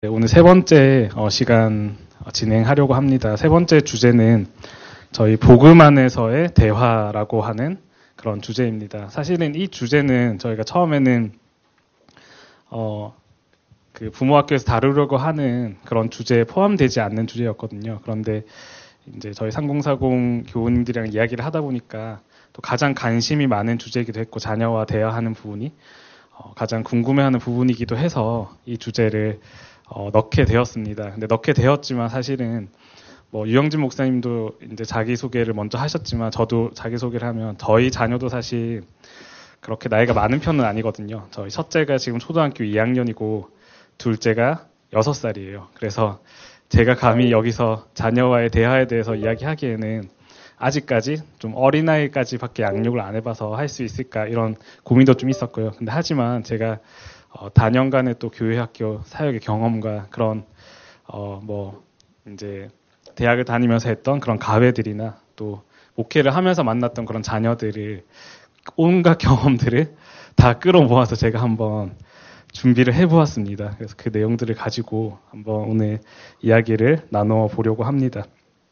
네, 오늘 세 번째 시간 진행하려고 합니다. 세 번째 주제는 저희 복음 안에서의 대화라고 하는 그런 주제입니다. 사실은 이 주제는 저희가 처음에는 그 부모학교에서 다루려고 하는 그런 주제에 포함되지 않는 주제였거든요. 그런데 이제 저희 3040 교우님들이랑 이야기를 하다 보니까 또 가장 관심이 많은 주제이기도 했고 자녀와 대화하는 부분이 가장 궁금해하는 부분이기도 해서 이 주제를 넣게 되었습니다. 근데 넣게 되었지만 사실은 뭐 유영진 목사님도 이제 자기소개를 먼저 하셨지만 저도 자기소개를 하면 저희 자녀도 사실 그렇게 나이가 많은 편은 아니거든요. 저희 첫째가 지금 초등학교 2학년이고 둘째가 6살이에요. 그래서 제가 감히 여기서 자녀와의 대화에 대해서 이야기하기에는 아직까지 좀 어린아이까지밖에 양육을 안 해봐서 할 수 있을까 이런 고민도 좀 있었고요. 근데 하지만 제가 다년간의 또 교회 학교 사역의 경험과 그런 뭐 이제 대학을 다니면서 했던 그런 가회들이나 또 목회를 하면서 만났던 그런 자녀들을 온갖 경험들을 다 끌어모아서 제가 한번 준비를 해보았습니다. 그래서 그 내용들을 가지고 한번 오늘 이야기를 나눠 보려고 합니다.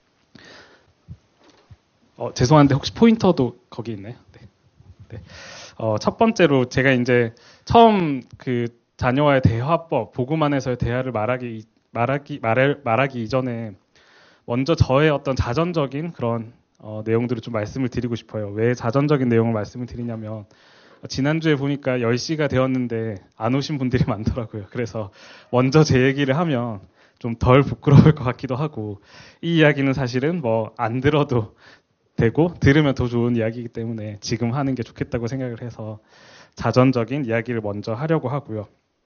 죄송한데 혹시 포인터도 거기 있나요? 네. 네. 첫 번째로 제가 이제 처음 그 자녀와의 대화법, 복음 안에서의 대화를 말하기 이전에 먼저 저의 어떤 자전적인 그런 내용들을 좀 말씀을 드리고 싶어요. 왜 자전적인 내용을 말씀을 드리냐면 지난주에 보니까 10시가 되었는데 안 오신 분들이 많더라고요. 그래서 먼저 제 얘기를 하면 좀 덜 부끄러울 것 같기도 하고 이 이야기는 사실은 뭐 안 들어도 되고 들으면 더 좋은 이야기이기 때문에 지금 하는 게 좋겠다고 생각을 해서 자전적인 이야기를 먼저 하려고 하고요.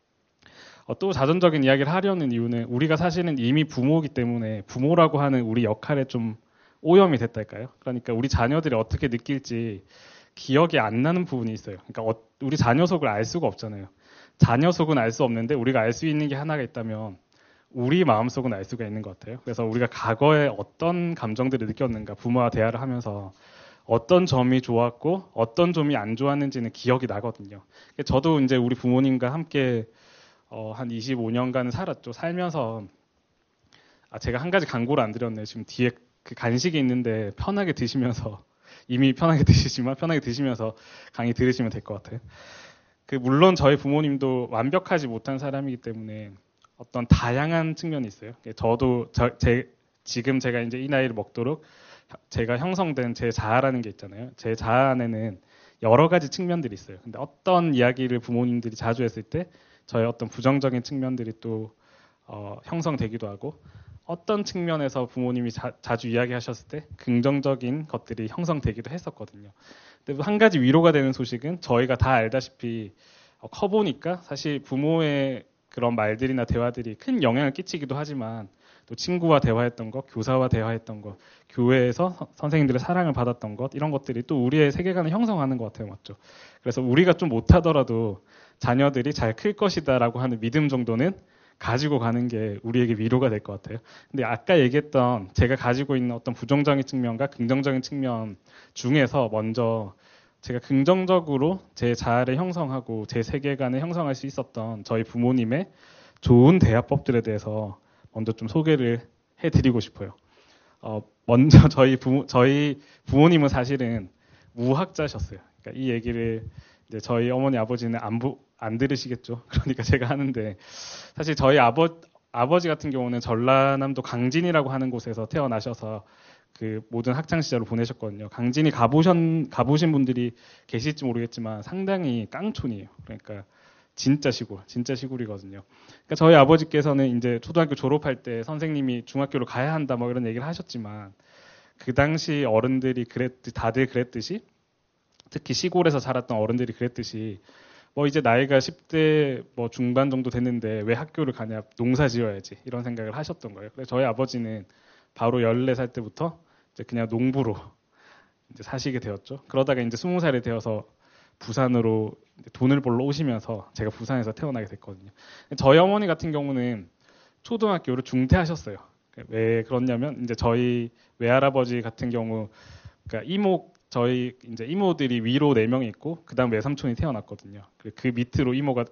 또 자전적인 이야기를 하려는 이유는 우리가 사실은 이미 부모이기 때문에 부모라고 하는 우리 역할에 좀 오염이 됐달까요? 그러니까 우리 자녀들이 어떻게 느낄지 기억이 안 나는 부분이 있어요. 그러니까 우리 자녀 속을 알 수가 없잖아요. 자녀 속은 알 수 없는데 우리가 알 수 있는 게 하나가 있다면 우리 마음속은 알 수가 있는 것 같아요. 그래서 우리가 과거에 어떤 감정들을 느꼈는가 부모와 대화를 하면서 어떤 점이 좋았고 어떤 점이 안 좋았는지는 기억이 나거든요. 저도 이제 우리 부모님과 함께 한 25년간 살았죠. 살면서 제가 한 가지 광고를 안 드렸네요. 지금 뒤에 그 간식이 있는데 편하게 드시면서 이미 편하게 드시지만 편하게 드시면서 강의 들으시면 될 것 같아요. 물론 저희 부모님도 완벽하지 못한 사람이기 때문에 어떤 다양한 측면이 있어요. 저도 지금 제가 이제 이 나이를 먹도록 제가 형성된 제 자아라는 게 있잖아요. 제 자아 안에는 여러 가지 측면들이 있어요. 근데 어떤 이야기를 부모님들이 자주 했을 때 저의 어떤 부정적인 측면들이 또 형성되기도 하고 어떤 측면에서 부모님이 자주 이야기하셨을 때 긍정적인 것들이 형성되기도 했었거든요. 근데 한 가지 위로가 되는 소식은 저희가 다 알다시피 커보니까 사실 부모의 그런 말들이나 대화들이 큰 영향을 끼치기도 하지만 또 친구와 대화했던 것, 교사와 대화했던 것, 교회에서 선생님들의 사랑을 받았던 것 이런 것들이 또 우리의 세계관을 형성하는 것 같아요. 맞죠? 그래서 우리가 좀 못하더라도 자녀들이 잘 클 것이다라고 하는 믿음 정도는 가지고 가는 게 우리에게 위로가 될 것 같아요. 근데 아까 얘기했던 제가 가지고 있는 어떤 부정적인 측면과 긍정적인 측면 중에서 먼저 제가 긍정적으로 제 자아를 형성하고 제 세계관을 형성할 수 있었던 저희 부모님의 좋은 대화법들에 대해서 먼저 좀 소개를 해드리고 싶어요. 먼저 저희 부모님은 사실은 무학자셨어요. 그러니까 이 얘기를 이제 저희 어머니 아버지는 안 들으시겠죠. 그러니까 제가 하는데 사실 저희 아버지 같은 경우는 전라남도 강진이라고 하는 곳에서 태어나셔서 그 모든 학창 시절을 보내셨거든요. 강진이 가보신 분들이 계실지 모르겠지만 상당히 깡촌이에요. 그러니까 진짜 시골이거든요. 그러니까 저희 아버지께서는 이제 초등학교 졸업할 때 선생님이 중학교로 가야 한다 뭐 이런 얘기를 하셨지만 그 당시 어른들이 다들 그랬듯이 특히 시골에서 자랐던 어른들이 그랬듯이 뭐 이제 나이가 10대 뭐 중반 정도 됐는데 왜 학교를 가냐 농사 지어야지 이런 생각을 하셨던 거예요. 그래서 저희 아버지는 바로 14살 때부터 이제 그냥 농부로 이제 사시게 되었죠. 그러다가 이제 20살이 되어서 부산으로 돈을 벌러 오시면서 제가 부산에서 태어나게 됐거든요. 저희 어머니 같은 경우는 초등학교를 중퇴하셨어요. 왜 그렇냐면 이제 저희 외할아버지 같은 경우 그러니까 저희 이제 이모들이 위로 4명이 있고 그다음 외삼촌이 태어났거든요. 그 밑으로 이모가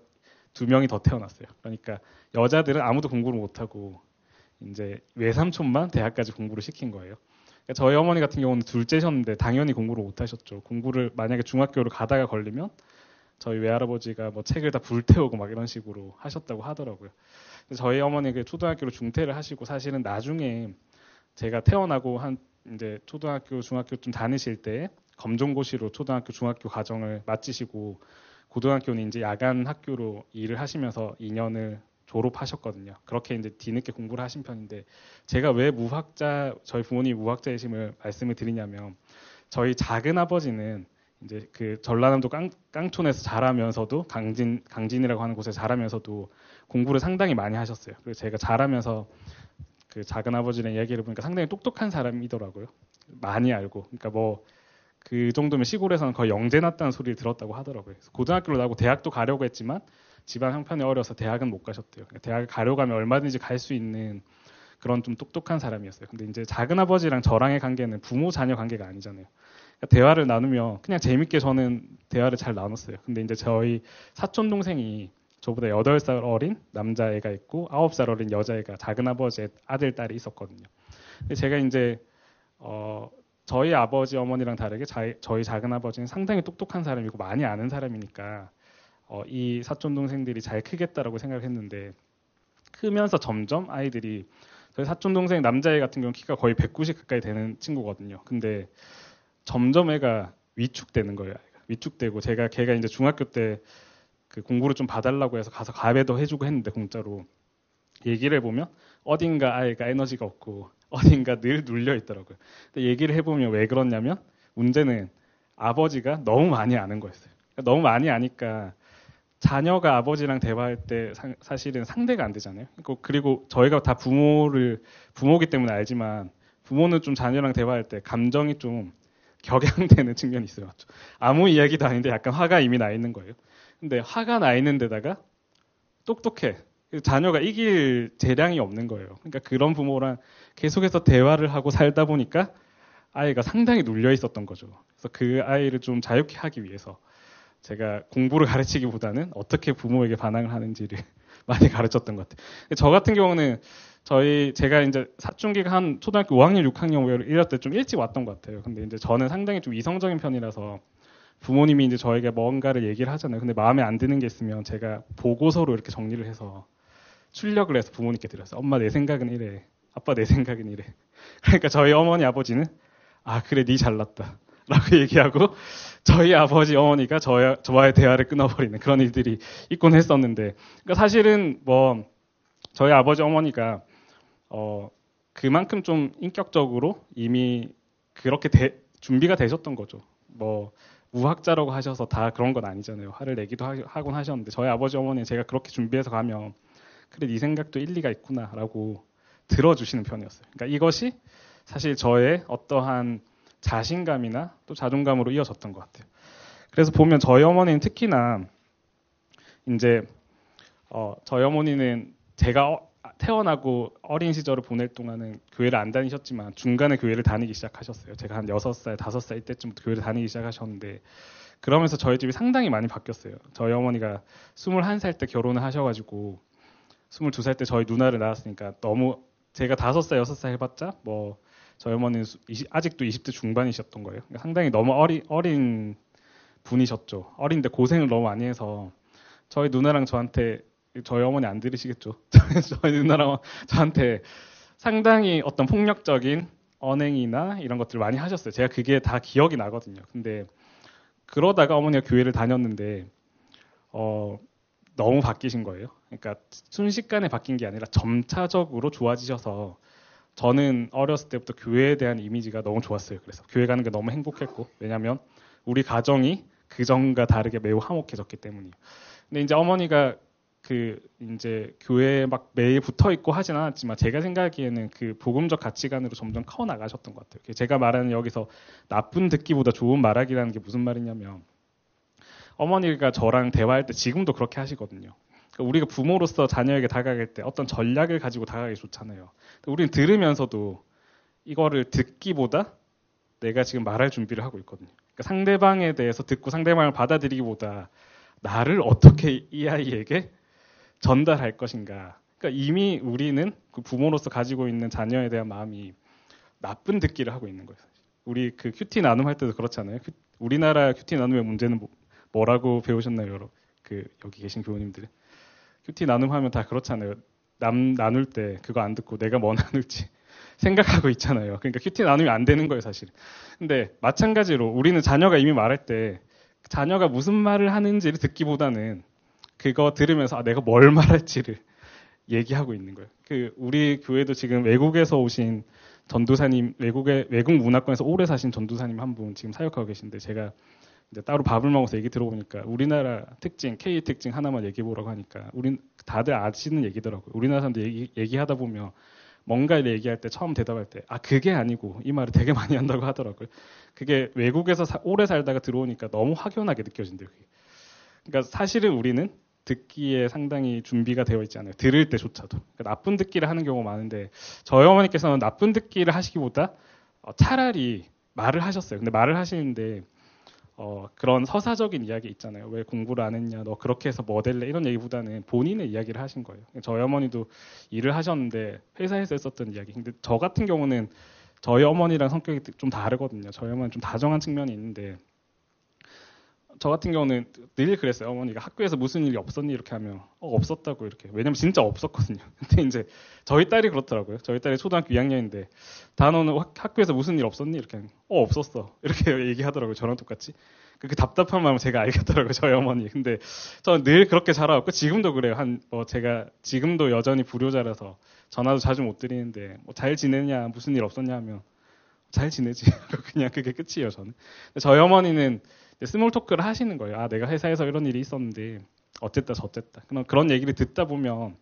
2명이 더 태어났어요. 그러니까 여자들은 아무도 공부를 못하고 이제 외삼촌만 대학까지 공부를 시킨 거예요. 그러니까 저희 어머니 같은 경우는 둘째셨는데 당연히 공부를 못하셨죠. 공부를 만약에 중학교를 가다가 걸리면 저희 외할아버지가 뭐 책을 다 불태우고 막 이런 식으로 하셨다고 하더라고요. 저희 어머니가 초등학교로 중퇴를 하시고 사실은 나중에 제가 태어나고 한 이제 초등학교, 중학교쯤 다니실 때 검정고시로 초등학교, 중학교 과정을 마치시고 고등학교는 이제 야간 학교로 일을 하시면서 2년을 졸업하셨거든요. 그렇게 이제 뒤늦게 공부를 하신 편인데 제가 왜 저희 부모님이 무학자이심을 말씀을 드리냐면 저희 작은 아버지는 이제 그 전라남도 깡촌에서 자라면서도 강진이라고 하는 곳에 자라면서도 공부를 상당히 많이 하셨어요. 그래서 제가 자라면서 그 작은 아버지랑 이야기를 보니까 상당히 똑똑한 사람이더라고요. 많이 알고. 그러니까 뭐 그 정도면 시골에서는 거의 영재 났다는 소리를 들었다고 하더라고요. 그래서 고등학교를 나오고 대학도 가려고 했지만 집안 형편이 어려서 대학은 못 가셨대요. 그러니까 대학을 가려고 하면 얼마든지 갈 수 있는 그런 좀 똑똑한 사람이었어요. 근데 이제 작은 아버지랑 저랑의 관계는 부모 자녀 관계가 아니잖아요. 그러니까 대화를 나누며 그냥 재밌게 저는 대화를 잘 나눴어요. 근데 이제 저희 사촌 동생이 저보다 8살 어린 남자애가 있고 9살 어린 여자애가 작은 아버지의 아들 딸이 있었거든요. 근데 제가 이제 저희 아버지 어머니랑 다르게 저희 작은 아버지는 상당히 똑똑한 사람이고 많이 아는 사람이니까 이 사촌 동생들이 잘 크겠다라고 생각을 했는데 크면서 점점 아이들이 저희 사촌 동생 남자애 같은 경우 키가 거의 190 가까이 되는 친구거든요. 근데 점점 애가 위축되는 거예요. 위축되고 걔가 이제 중학교 때 그 공부를 좀 봐달라고 해서 가서 과외도 해주고 했는데 공짜로 얘기를 해보면 어딘가 아이가 에너지가 없고 어딘가 늘 눌려 있더라고요. 근데 얘기를 해보면 왜 그러냐면 문제는 아버지가 너무 많이 아는 거였어요. 그러니까 너무 많이 아니까 자녀가 아버지랑 대화할 때 사실은 상대가 안 되잖아요. 그리고 저희가 다 부모기 때문에 알지만 부모는 좀 자녀랑 대화할 때 감정이 좀 격양되는 측면이 있어요. 아무 이야기도 아닌데 약간 화가 이미 나 있는 거예요. 근데 화가 나 있는 데다가 똑똑해. 자녀가 이길 재량이 없는 거예요. 그러니까 그런 부모랑 계속해서 대화를 하고 살다 보니까 아이가 상당히 눌려 있었던 거죠. 그래서 그 아이를 좀 자유케 하기 위해서 제가 공부를 가르치기보다는 어떻게 부모에게 반항을 하는지를 많이 가르쳤던 것 같아요. 저 같은 경우는 제가 이제 사춘기가 한 초등학교 5학년, 6학년 이럴 때 좀 일찍 왔던 것 같아요. 근데 이제 저는 상당히 좀 이성적인 편이라서 부모님이 이제 저에게 뭔가를 얘기를 하잖아요. 근데 마음에 안 드는 게 있으면 제가 보고서로 이렇게 정리를 해서 출력을 해서 부모님께 드렸어요. 엄마 내 생각은 이래. 아빠 내 생각은 이래. 그러니까 저희 어머니 아버지는 아 그래 네 잘났다 라고 얘기하고 저희 아버지 어머니가 저와의 대화를 끊어버리는 그런 일들이 있곤 했었는데 그러니까 사실은 뭐 저희 아버지 어머니가 그만큼 좀 인격적으로 이미 그렇게 준비가 되셨던 거죠. 뭐 무학자라고 하셔서 다 그런 건 아니잖아요. 화를 내기도 하곤 하셨는데 저희 아버지 어머니는 제가 그렇게 준비해서 가면 그래 네 생각도 일리가 있구나라고 들어주시는 편이었어요. 그러니까 이것이 사실 저의 어떠한 자신감이나 또 자존감으로 이어졌던 것 같아요. 그래서 보면 저희 어머니는 특히나 이제 저희 어머니는 제가 태어나고 어린 시절을 보낼 동안은 교회를 안 다니셨지만 중간에 교회를 다니기 시작하셨어요. 제가 한 6살, 5살 이때쯤부터 교회를 다니기 시작하셨는데 그러면서 저희 집이 상당히 많이 바뀌었어요. 저희 어머니가 21살 때 결혼을 하셔가지고 22살 때 저희 누나를 낳았으니까 너무 제가 5살, 6살 해봤자 뭐 저희 어머니는 아직도 20대 중반이셨던 거예요. 그러니까 상당히 너무 어린 분이셨죠. 어린데 고생을 너무 많이 해서 저희 누나랑 저희 어머니 안 들으시겠죠. 저희 누나랑 저한테 상당히 어떤 폭력적인 언행이나 이런 것들을 많이 하셨어요. 제가 그게 다 기억이 나거든요. 근데 그러다가 어머니가 교회를 다녔는데 너무 바뀌신 거예요. 그러니까 순식간에 바뀐 게 아니라 점차적으로 좋아지셔서 저는 어렸을 때부터 교회에 대한 이미지가 너무 좋았어요. 그래서 교회 가는 게 너무 행복했고 왜냐하면 우리 가정이 그 전과 다르게 매우 화목해졌기 때문이에요. 근데 이제 어머니가 이제 교회에 막 매일 붙어 있고 하진 않았지만 제가 생각하기에는 그 복음적 가치관으로 점점 커 나가셨던 것 같아요. 제가 말하는 여기서 나쁜 듣기보다 좋은 말하기라는 게 무슨 말이냐면 어머니가 저랑 대화할 때 지금도 그렇게 하시거든요. 그러니까 우리가 부모로서 자녀에게 다가갈 때 어떤 전략을 가지고 다가가기 좋잖아요. 우리는 들으면서도 이거를 듣기보다 내가 지금 말할 준비를 하고 있거든요. 그러니까 상대방에 대해서 듣고 상대방을 받아들이기보다 나를 어떻게 이 아이에게 전달할 것인가. 그러니까 이미 우리는 그 부모로서 가지고 있는 자녀에 대한 마음이 나쁜 듣기를 하고 있는 거예요. 우리 그 큐티 나눔 할 때도 그렇잖아요. 우리나라 큐티 나눔의 문제는 뭐라고 배우셨나요, 여러분? 그 여기 계신 교우님들. 큐티 나눔하면 다 그렇잖아요. 남 나눌 때 그거 안 듣고 내가 뭐 나눌지 생각하고 있잖아요. 그러니까 큐티 나눔이 안 되는 거예요, 사실. 근데 마찬가지로 우리는 자녀가 이미 말할 때 자녀가 무슨 말을 하는지를 듣기보다는 그거 들으면서 아, 내가 뭘 말할지를 얘기하고 있는 거예요. 그 우리 교회도 지금 외국에서 오신 전도사님, 외국 문화권에서 오래 사신 전도사님 한 분 지금 사역하고 계신데 제가 이제 따로 밥을 먹어서 얘기 들어보니까 우리나라 특징, K 특징 하나만 얘기해 보라고 하니까 우린 다들 아시는 얘기더라고요. 우리나라 사람들 얘기하다 보면 뭔가를 얘기할 때 처음 대답할 때 아 그게 아니고 이 말을 되게 많이 한다고 하더라고요. 그게 외국에서 오래 살다가 들어오니까 너무 확연하게 느껴진대요. 그게. 그러니까 사실은 우리는 듣기에 상당히 준비가 되어 있지 않아요. 들을 때조차도. 그러니까 나쁜 듣기를 하는 경우가 많은데 저희 어머니께서는 나쁜 듣기를 하시기보다 차라리 말을 하셨어요. 근데 말을 하시는데 그런 서사적인 이야기 있잖아요. 왜 공부를 안 했냐, 너 그렇게 해서 뭐 될래 이런 얘기보다는 본인의 이야기를 하신 거예요. 저희 어머니도 일을 하셨는데 회사에서 했었던 이야기. 근데 저 같은 경우는 저희 어머니랑 성격이 좀 다르거든요. 저희 어머니는 좀 다정한 측면이 있는데 저 같은 경우는 늘 그랬어요. 어머니가 학교에서 무슨 일이 없었니 이렇게 하면 없었다고 이렇게. 왜냐면 진짜 없었거든요. 근데 이제 저희 딸이 그렇더라고요. 저희 딸이 초등학교 2학년인데 단어는 학교에서 무슨 일 없었니 이렇게 하면 없었어 이렇게 얘기하더라고요. 저랑 똑같이. 그 답답한 마음을 제가 알겠더라고요. 저희 어머니. 근데 저는 늘 그렇게 자라왔고 지금도 그래요. 제가 지금도 여전히 불효자라서 전화도 자주 못 드리는데 잘 지내냐 무슨 일 없었냐 하면 잘 지내지. 그냥 그게 끝이에요. 저는. 저희 어머니는 스몰 토크를 하시는 거예요. 아, 내가 회사에서 이런 일이 있었는데 어쨌다 저쨌다. 그런 얘기를 듣다 보면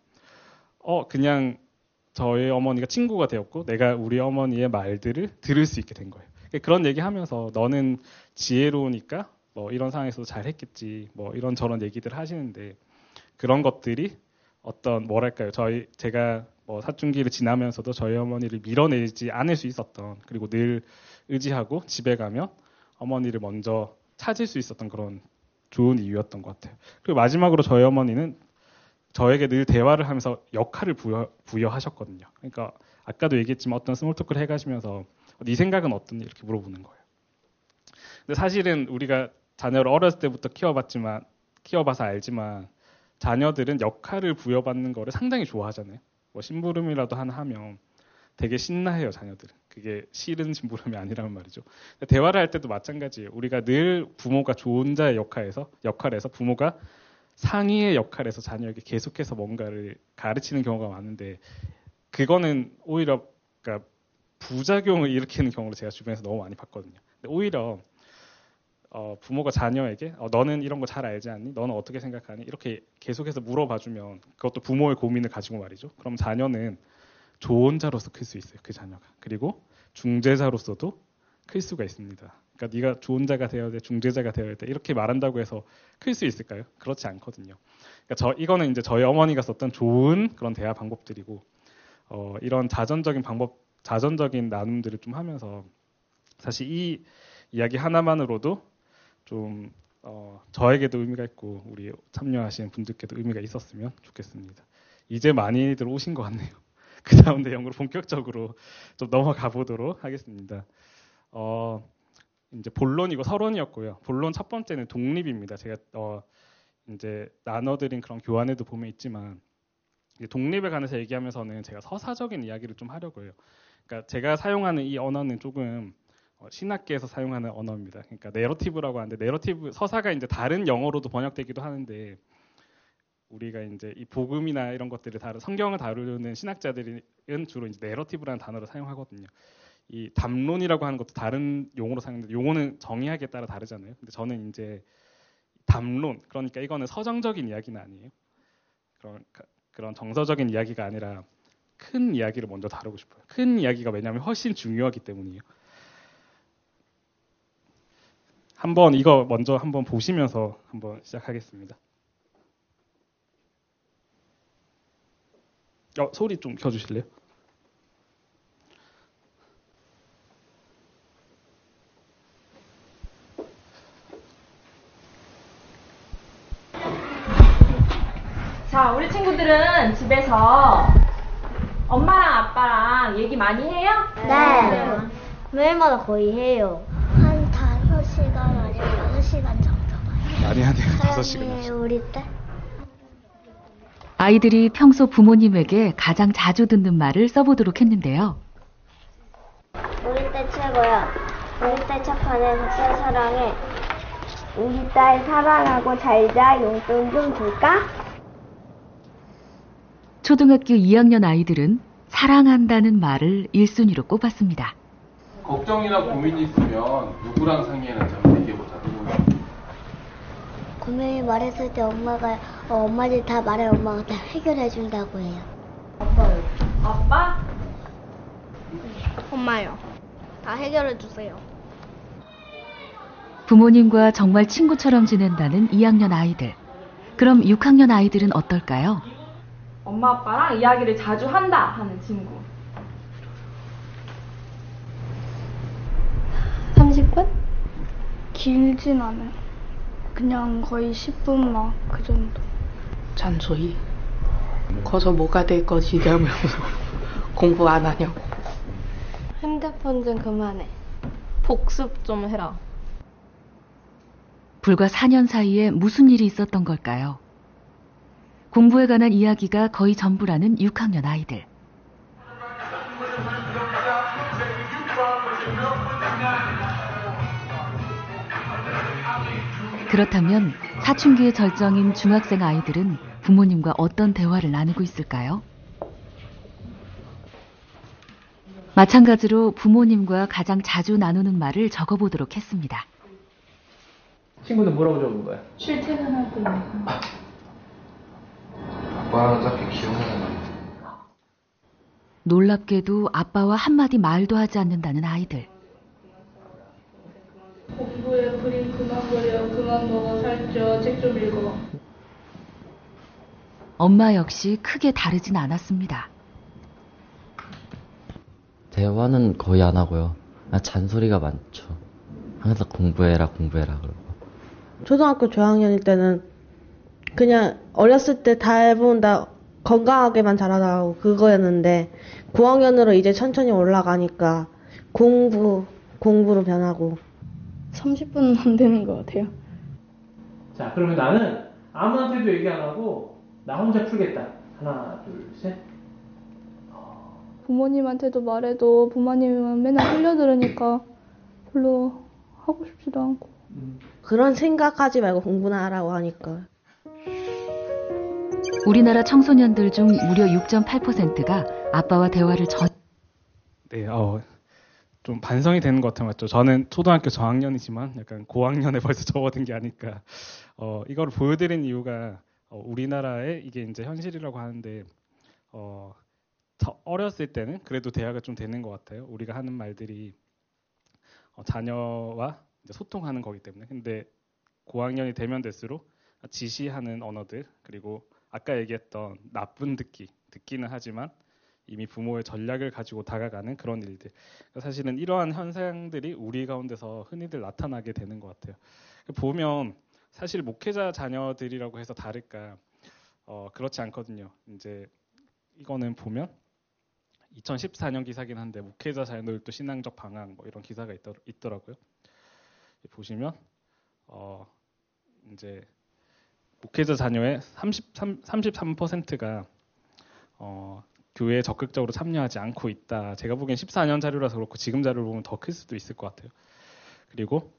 그냥 저희 어머니가 친구가 되었고 내가 우리 어머니의 말들을 들을 수 있게 된 거예요. 그런 얘기하면서 너는 지혜로우니까 뭐 이런 상황에서도 잘 했겠지. 뭐 이런 저런 얘기들 하시는데 그런 것들이 어떤 뭐랄까요? 제가 뭐 사춘기를 지나면서도 저희 어머니를 밀어내지 않을 수 있었던 그리고 늘 의지하고 집에 가면 어머니를 먼저 찾을 수 있었던 그런 좋은 이유였던 것 같아요. 그리고 마지막으로 저희 어머니는 저에게 늘 대화를 하면서 역할을 부여하셨거든요. 그러니까 아까도 얘기했지만 어떤 스몰 토크를 해가시면서 네 생각은 어떠니 이렇게 물어보는 거예요. 근데 사실은 우리가 자녀를 어렸을 때부터 키워봐서 알지만 자녀들은 역할을 부여받는 거를 상당히 좋아하잖아요. 뭐 심부름이라도 하나 하면 되게 신나해요, 자녀들은. 그게 싫은 심부름이 아니라는 말이죠. 대화를 할 때도 마찬가지예요. 우리가 늘 부모가 조언자의 역할에서 부모가 상의의 역할에서 자녀에게 계속해서 뭔가를 가르치는 경우가 많은데 그거는 오히려 그러니까 부작용을 일으키는 경우를 제가 주변에서 너무 많이 봤거든요. 근데 오히려 부모가 자녀에게 너는 이런 거 잘 알지 않니? 너는 어떻게 생각하니? 이렇게 계속해서 물어봐주면 그것도 부모의 고민을 가지고 말이죠. 그럼 자녀는 조언자로서 클 수 있어요. 그 자녀가. 그리고 중재자로서도 클 수가 있습니다. 그러니까 네가 조언자가 되어야 돼, 중재자가 되어야 돼 이렇게 말한다고 해서 클 수 있을까요? 그렇지 않거든요. 그러니까 이거는 이제 저희 어머니가 썼던 좋은 그런 대화 방법들이고 이런 자전적인 나눔들을 좀 하면서 사실 이 이야기 하나만으로도 좀 저에게도 의미가 있고 우리 참여하시는 분들께도 의미가 있었으면 좋겠습니다. 이제 많이들 오신 것 같네요. 그 다음 내용으로 본격적으로 좀 넘어가 보도록 하겠습니다. 이제 본론이고 서론이었고요. 본론 첫 번째는 독립입니다. 제가 이제 나눠드린 그런 교환에도 보면 있지만 독립에 관해서 얘기하면서는 제가 서사적인 이야기를 좀 하려고 해요. 그러니까 제가 사용하는 이 언어는 조금 신학계에서 사용하는 언어입니다. 그러니까 내러티브라고 하는데 내러티브 서사가 이제 다른 영어로도 번역되기도 하는데 우리가 이제 이 복음이나 이런 것들을 성경을 다루는 신학자들은 주로 이제 내러티브라는 단어를 사용하거든요. 이 담론이라고 하는 것도 다른 용어로 사용하는데 용어는 정의하기에 따라 다르잖아요. 근데 저는 이제 담론 그러니까 이거는 서정적인 이야기는 아니에요. 그런 정서적인 이야기가 아니라 큰 이야기를 먼저 다루고 싶어요. 큰 이야기가 왜냐하면 훨씬 중요하기 때문이에요. 이거 먼저 한번 보시면서 한번 시작하겠습니다. 소리 좀 켜주실래요? 자, 우리 친구들 집에서 엄마랑 아빠랑 얘기 많이 해요? 네. 매일마다 거의 해요. 한 5시간 아니면 6시간 정도 봐요. 많이 하네요. 5시간. 우리 때. 아이들이 평소 부모님에게 가장 자주 듣는 말을 써보도록 했는데요. 우리 딸 최고야. 우리 딸 착하네. 덕살 사랑해. 우리 딸 사랑하고 잘자. 용돈 좀 줄까? 초등학교 2학년 아이들은 사랑한다는 말을 1순위로 꼽았습니다. 걱정이나 고민이 있으면 누구랑 상의하는지 한번 얘기해보자. 고민이 말했을 때 엄마가 엄마들 다 말해 엄마가 다 해결해 준다고 해요. 아빠? 엄마요. 다 해결해 주세요. 부모님과 정말 친구처럼 지낸다는 2학년 아이들. 그럼 6학년 아이들은 어떨까요? 엄마 아빠랑 이야기를 자주 한다 하는 친구. 30분? 길진 않아요. 그냥 거의 10분 막 그 정도. 잔소리. 커서 뭐가 될 거지 이러면서 공부 안 하냐고. 핸드폰 좀 그만해. 복습 좀 해라. 불과 4년 사이에 무슨 일이 있었던 걸까요? 공부에 관한 이야기가 거의 전부라는 6학년 아이들. 그렇다면 사춘기의 절정인 중학생 아이들은 부모님과 어떤 대화를 나누고 있을까요? 마찬가지로 부모님과 가장 자주 나누는 말을 적어보도록 했습니다. 친구들 뭐라고 적은 거야? 출퇴근할 때. 아빠랑 딱히 기억나는 말. 놀랍게도 아빠와 한마디 말도 하지 않는다는 아이들. 공부에 그림 그만 그려, 그만 먹어, 살쪄, 책 좀 읽어. 엄마 역시 크게 다르진 않았습니다. 대화는 거의 안 하고요. 잔소리가 많죠. 항상 공부해라 그러고. 초등학교 저학년일 때는 그냥 어렸을 때 대부분 다 건강하게만 자라나고 그거였는데 9학년으로 이제 천천히 올라가니까 공부로 변하고. 30분은 안 되는 것 같아요. 자, 그러면 나는 아무한테도 얘기 안 하고 나 혼자 풀겠다. 하나, 둘, 셋. 부모님한테도 말해도 부모님은 맨날 흘려들으니까 별로 하고 싶지도 않고. 그런 생각하지 말고 공부나 하라고 하니까. 우리나라 청소년들 중 무려 6.8%가 아빠와 대화를 네, 좀 반성이 되는 것 같아요. 맞죠? 저는 초등학교 저학년이지만 약간 고학년에 벌써 접어든 게 아닐까. 이거를 보여드린 이유가 우리나라의 이게 이제 현실이라고 하는데 어렸을 때는 그래도 대화가 좀 되는 것 같아요. 우리가 하는 말들이 자녀와 이제 소통하는 거기 때문에. 근데 고학년이 되면 될수록 지시하는 언어들, 그리고 아까 얘기했던 나쁜 듣기는 하지만 이미 부모의 전략을 가지고 다가가는 그런 일들. 사실은 이러한 현상들이 우리 가운데서 흔히들 나타나게 되는 것 같아요. 보면 사실 목회자 자녀들이라고 해서 다를까 그렇지 않거든요. 이제 이거는 보면 2014년 기사긴 한데 목회자 자녀들도 신앙적 방황 뭐 이런 기사가 있더라고요. 보시면 이제 목회자 자녀의 33%가 교회에 적극적으로 참여하지 않고 있다. 제가 보기엔 14년 자료라서 그렇고 지금 자료를 보면 더 클 수도 있을 것 같아요. 그리고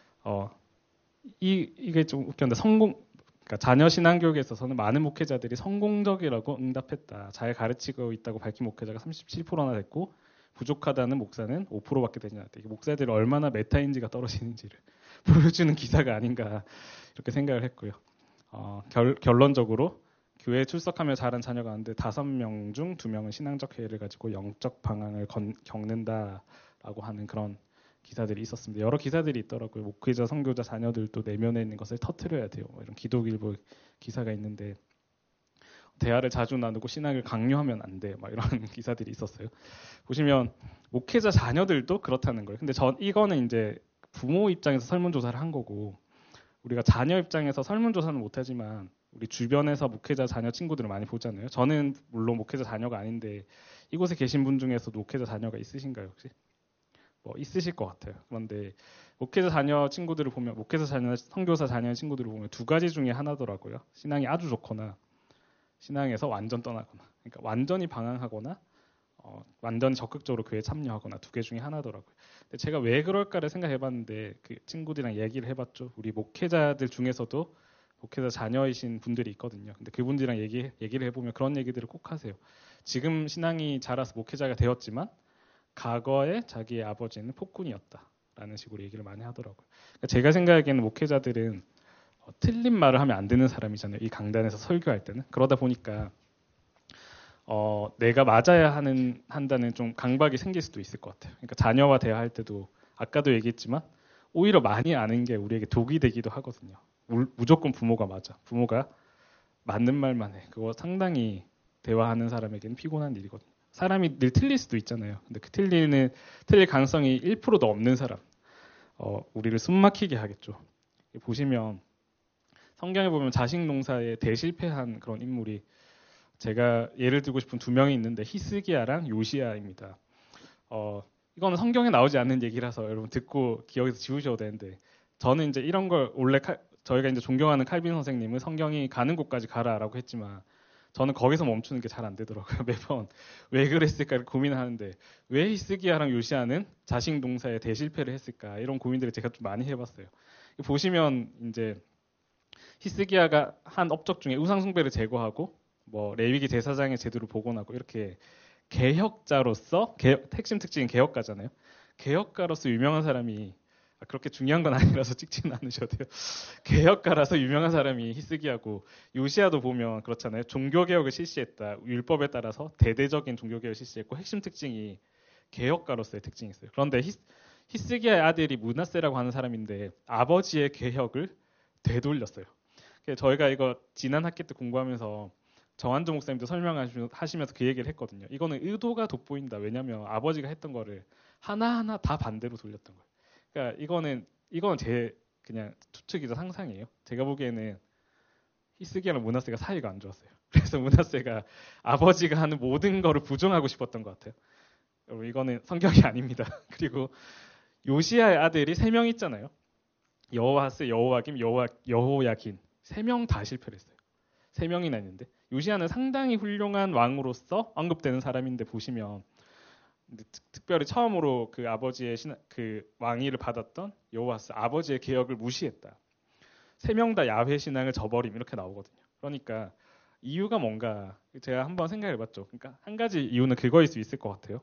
이게 좀 웃겼는데 그러니까 자녀 신앙 교육에 있어서는 많은 목회자들이 성공적이라고 응답했다. 잘 가르치고 있다고 밝힌 목회자가 37%나 됐고 부족하다는 목사는 5%밖에 되지 않았다. 이게 목사들이 얼마나 메타인지가 떨어지는지를 보여주는 기사가 아닌가 이렇게 생각을 했고요. 결론적으로 교회에 출석하며 자란 자녀가 있는데 5명 중 2명은 신앙적 해를 가지고 영적 방황을 겪는다라고 하는 그런 기사들이 있었습니다. 여러 기사들이 있더라고요. 목회자, 선교자 자녀들도 내면에 있는 것을 터트려야 돼요. 이런 기독일보 기사가 있는데 대화를 자주 나누고 신앙을 강요하면 안 돼. 막 이런 기사들이 있었어요. 보시면 목회자 자녀들도 그렇다는 거예요. 근데 이거는 이제 부모 입장에서 설문조사를 한 거고 우리가 자녀 입장에서 설문조사는 못하지만 우리 주변에서 목회자 자녀 친구들을 많이 보잖아요. 저는 물론 목회자 자녀가 아닌데 이곳에 계신 분 중에서 목회자 자녀가 있으신가요 혹시? 뭐 있으실 것 같아요. 그런데 목회자 자녀 친구들을 보면 목회자 자녀, 선교사 자녀 친구들을 보면 두 가지 중에 하나더라고요. 신앙이 아주 좋거나 신앙에서 완전 떠나거나. 그러니까 완전히 방황하거나 완전히 적극적으로 교회에 참여하거나 두 개 중에 하나더라고요. 근데 제가 왜 그럴까를 생각해봤는데 그 친구들이랑 얘기를 해봤죠. 우리 목회자들 중에서도 목회자 자녀이신 분들이 있거든요. 근데 그분들이랑 얘기를 해보면 그런 얘기들을 꼭 하세요. 지금 신앙이 자라서 목회자가 되었지만 과거에 자기의 아버지는 폭군이었다라는 식으로 얘기를 많이 하더라고요. 그러니까 제가 생각하기에는 목회자들은 틀린 말을 하면 안 되는 사람이잖아요. 이 강단에서 설교할 때는. 그러다 보니까 내가 맞아야 한다는 좀 강박이 생길 수도 있을 것 같아요. 그러니까 자녀와 대화할 때도 아까도 얘기했지만 오히려 많이 아는 게 우리에게 독이 되기도 하거든요. 무조건 부모가 맞아. 부모가 맞는 말만 해. 그거 상당히 대화하는 사람에게는 피곤한 일이거든요. 사람이 늘 틀릴 수도 있잖아요. 근데 그 틀릴 가능성이 1%도 없는 사람, 우리를 숨막히게 하겠죠. 보시면 성경에 보면 자식 농사에 대실패한 그런 인물이 제가 예를 들고 싶은 두 명이 있는데 히스기야랑 요시야입니다. 이거는 성경에 나오지 않는 얘기라서 여러분 듣고 기억에서 지우셔도 되는데 저는 이제 이런 걸 원래 저희가 이제 존경하는 칼빈 선생님은 성경이 가는 곳까지 가라라고 했지만 저는 거기서 멈추는 게 잘 안 되더라고요. 매번 왜 그랬을까를 고민하는데 왜 히스기야랑 요시야는 자식 농사에 대실패를 했을까 이런 고민들을 제가 좀 많이 해봤어요. 보시면 이제 히스기야가 한 업적 중에 우상 숭배를 제거하고 뭐 레위기 제사장의 제도를 복원하고 이렇게 개혁자로서 핵심 특징인 개혁가잖아요. 개혁가로서 유명한 사람이 그렇게 중요한 건 아니라서 찍지는 않으셔도 돼요. 개혁가라서 유명한 사람이 히스기야고 요시야도 보면 그렇잖아요. 종교개혁을 실시했다. 율법에 따라서 대대적인 종교개혁을 실시했고 핵심 특징이 개혁가로서의 특징이 있어요. 그런데 히스기야의 아들이 므낫세라고 하는 사람인데 아버지의 개혁을 되돌렸어요. 저희가 이거 지난 학기 때 공부하면서 정한조 목사님도 설명하시면서 그 얘기를 했거든요. 이거는 의도가 돋보인다. 왜냐하면 아버지가 했던 거를 하나하나 다 반대로 돌렸던 거예요. 그러니까 이거는 제 그냥 추측이자 상상이에요. 제가 보기에는 히스기야랑 므낫세가 사이가 안 좋았어요. 그래서 므낫세가 아버지가 하는 모든 거를 부정하고 싶었던 것 같아요. 여러분 이거는 성경이 아닙니다. 그리고 요시야의 아들이 3명 있잖아요. 여호아스, 여호와김, 여호야긴 3명 다 실패를 했어요. 3명이나 있는데 요시야는 상당히 훌륭한 왕으로서 언급되는 사람인데 보시면 특별히 처음으로 그 아버지의 그 왕위를 받았던 여호아스 아버지의 개혁을 무시했다. 3명 다 야훼 신앙을 저버림 이렇게 나오거든요. 그러니까 이유가 뭔가 제가 한번 생각해봤죠. 그러니까 한 가지 이유는 그거일 수 있을 것 같아요.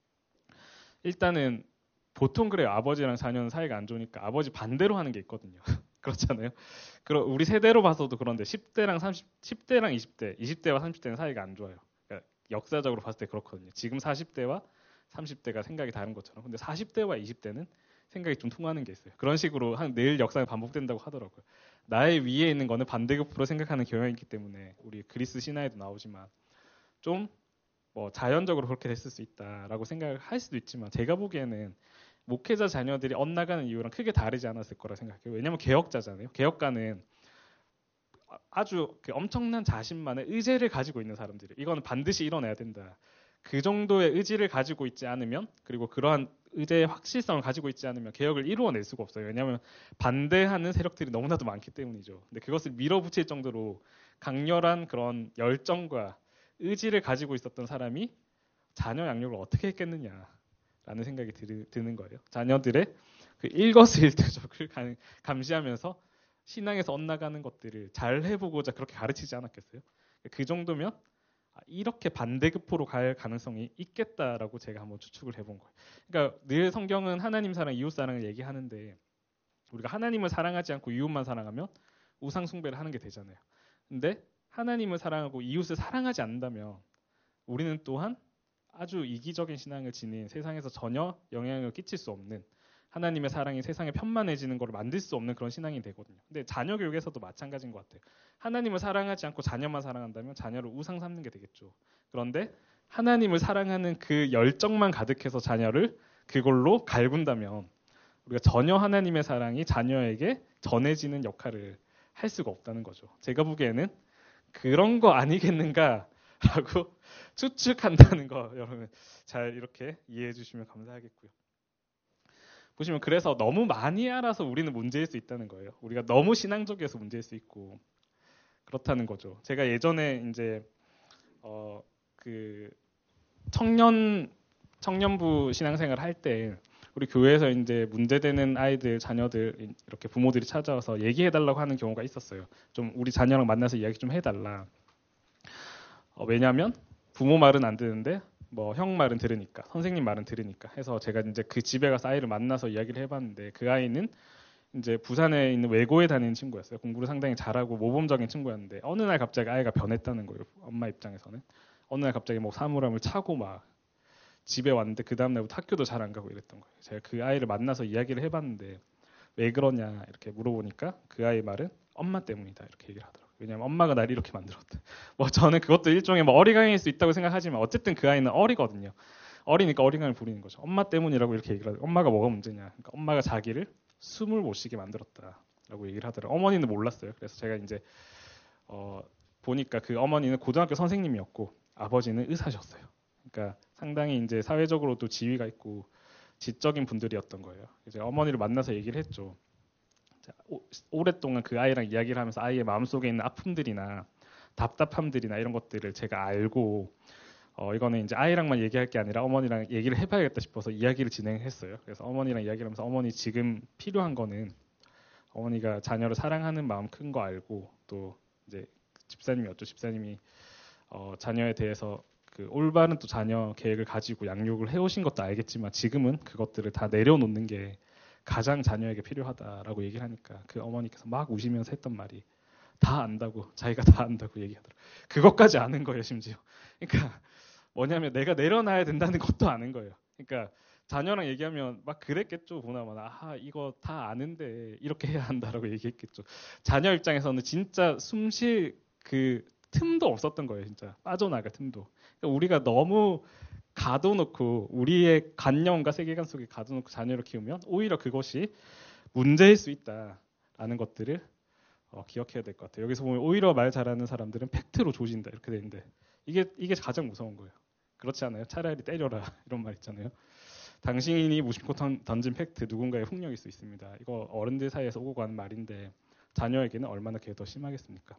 일단은 보통 그래요. 아버지랑 자녀는 사이가 안 좋으니까 아버지 반대로 하는 게 있거든요. 그렇잖아요. 우리 세대로 봐서도 그런데 10대랑 20대, 20대와 30대는 사이가 안 좋아요. 그러니까 역사적으로 봤을 때 그렇거든요. 지금 40대와 30대가 생각이 다른 것처럼. 근데 40대와 20대는 생각이 좀 통하는 게 있어요. 그런 식으로 늘 역사가 반복된다고 하더라고요. 나의 위에 있는 거는 반대급부로 생각하는 경향이 있기 때문에 우리 그리스 신화에도 나오지만 좀 뭐 자연적으로 그렇게 됐을 수 있다라고 생각을 할 수도 있지만 제가 보기에는 목회자 자녀들이 엇나가는 이유랑 크게 다르지 않았을 거라 생각해요. 왜냐하면 개혁자잖아요. 개혁가는 아주 엄청난 자신만의 의제를 가지고 있는 사람들이에요. 이거는 반드시 이뤄내야 된다. 그 정도의 의지를 가지고 있지 않으면 그리고 그러한 의제의 확실성을 가지고 있지 않으면 개혁을 이루어낼 수가 없어요. 왜냐하면 반대하는 세력들이 너무나도 많기 때문이죠. 근데 그것을 밀어붙일 정도로 강렬한 그런 열정과 의지를 가지고 있었던 사람이 자녀 양육을 어떻게 했겠느냐라는 생각이 드는 거예요. 자녀들의 그 일거수일투족을 감시하면서 신앙에서 엇나가는 것들을 잘 해보고자 그렇게 가르치지 않았겠어요? 그 정도면 이렇게 반대급부로 갈 가능성이 있겠다라고 제가 한번 추측을 해본 거예요. 그러니까 늘 성경은 하나님 사랑, 이웃 사랑을 얘기하는데 우리가 하나님을 사랑하지 않고 이웃만 사랑하면 우상 숭배를 하는 게 되잖아요. 근데 하나님을 사랑하고 이웃을 사랑하지 않는다면 우리는 또한 아주 이기적인 신앙을 지닌 세상에서 전혀 영향을 끼칠 수 없는 하나님의 사랑이 세상에 편만해지는 걸 만들 수 없는 그런 신앙이 되거든요. 근데 자녀 교육에서도 마찬가지인 것 같아요. 하나님을 사랑하지 않고 자녀만 사랑한다면 자녀를 우상 삼는 게 되겠죠. 그런데 하나님을 사랑하는 그 열정만 가득해서 자녀를 그걸로 갈군다면 우리가 전혀 하나님의 사랑이 자녀에게 전해지는 역할을 할 수가 없다는 거죠. 제가 보기에는 그런 거 아니겠는가라고 추측한다는 거 여러분 잘 이렇게 이해해 주시면 감사하겠고요. 보시면 그래서 너무 많이 알아서 우리는 문제일 수 있다는 거예요. 우리가 너무 신앙적이어서 문제일 수 있고 그렇다는 거죠. 제가 예전에 이제 그 청년부 신앙생활 할 때 우리 교회에서 이제 문제되는 아이들, 자녀들 이렇게 부모들이 찾아와서 얘기해달라고 하는 경우가 있었어요. 좀 우리 자녀랑 만나서 이야기 좀 해달라. 왜냐하면 부모 말은 안 듣는데 뭐 형 말은 들으니까, 선생님 말은 들으니까 해서 제가 이제 그 집에 가서 아이를 만나서 이야기를 해봤는데 그 아이는 이제 부산에 있는 외고에 다니는 친구였어요. 공부를 상당히 잘하고 모범적인 친구였는데 어느 날 갑자기 아이가 변했다는 거예요. 엄마 입장에서는 어느 날 갑자기 뭐 사물함을 차고 막 집에 왔는데 그 다음 날부터 학교도 잘 안 가고 이랬던 거예요. 제가 그 아이를 만나서 이야기를 해봤는데 왜 그러냐 이렇게 물어보니까 그 아이 말은 엄마 때문이다 이렇게 얘기를 하더라고요. 왜냐하면 엄마가 날 이렇게 만들었다. 뭐 저는 그것도 일종의 뭐 어리광일 수 있다고 생각하지만 어쨌든 그 아이는 어리거든요. 어리니까 어리광을 부리는 거죠. 엄마 때문이라고 이렇게 얘기를 하더라고요. 엄마가 뭐가 문제냐. 그러니까 엄마가 자기를 숨을 못 쉬게 만들었다라고 얘기를 하더라고요. 어머니는 몰랐어요. 그래서 제가 이제 보니까 그 어머니는 고등학교 선생님이었고 아버지는 의사셨어요. 그러니까 상당히 이제 사회적으로도 지위가 있고 지적인 분들이었던 거예요. 이제 어머니를 만나서 얘기를 했죠. 오랫동안 그 아이랑 이야기를 하면서 아이의 마음속에 있는 아픔들이나 답답함들이나 이런 것들을 제가 알고 이거는 이제 아이랑만 얘기할 게 아니라 어머니랑 얘기를 해봐야겠다 싶어서 이야기를 진행했어요. 그래서 어머니랑 이야기를 하면서 어머니 지금 필요한 거는 어머니가 자녀를 사랑하는 마음 큰 거 알고 또 이제 집사님이었죠. 집사님이 자녀에 대해서 그 올바른 또 자녀 계획을 가지고 양육을 해오신 것도 알겠지만 지금은 그것들을 다 내려놓는 게 가장 자녀에게 필요하다라고 얘기를 하니까 그 어머니께서 막 우시면서 했던 말이 다 안다고 자기가 다 안다고 얘기하더라고요. 그것까지 아는 거예요 심지어. 그러니까 뭐냐면 내가 내려놔야 된다는 것도 아는 거예요. 그러니까 자녀랑 얘기하면 막 그랬겠죠. 보나마나 이거 다 아는데 이렇게 해야 한다라고 얘기했겠죠. 자녀 입장에서는 진짜 숨 쉴 그 틈도 없었던 거예요. 진짜 빠져나갈 틈도. 그러니까 우리가 너무 가둬놓고 우리의 관념과 세계관 속에 가둬놓고 자녀를 키우면 오히려 그것이 문제일 수 있다라는 것들을 기억해야 될 것 같아요. 여기서 보면 오히려 말 잘하는 사람들은 팩트로 조진다 이렇게 되는데 이게 가장 무서운 거예요. 그렇지 않아요? 차라리 때려라 이런 말 있잖아요. 당신이 무심코 던진 팩트 누군가의 훈령일 수 있습니다. 이거 어른들 사이에서 오고 가는 말인데 자녀에게는 얼마나 그게 더 심하겠습니까?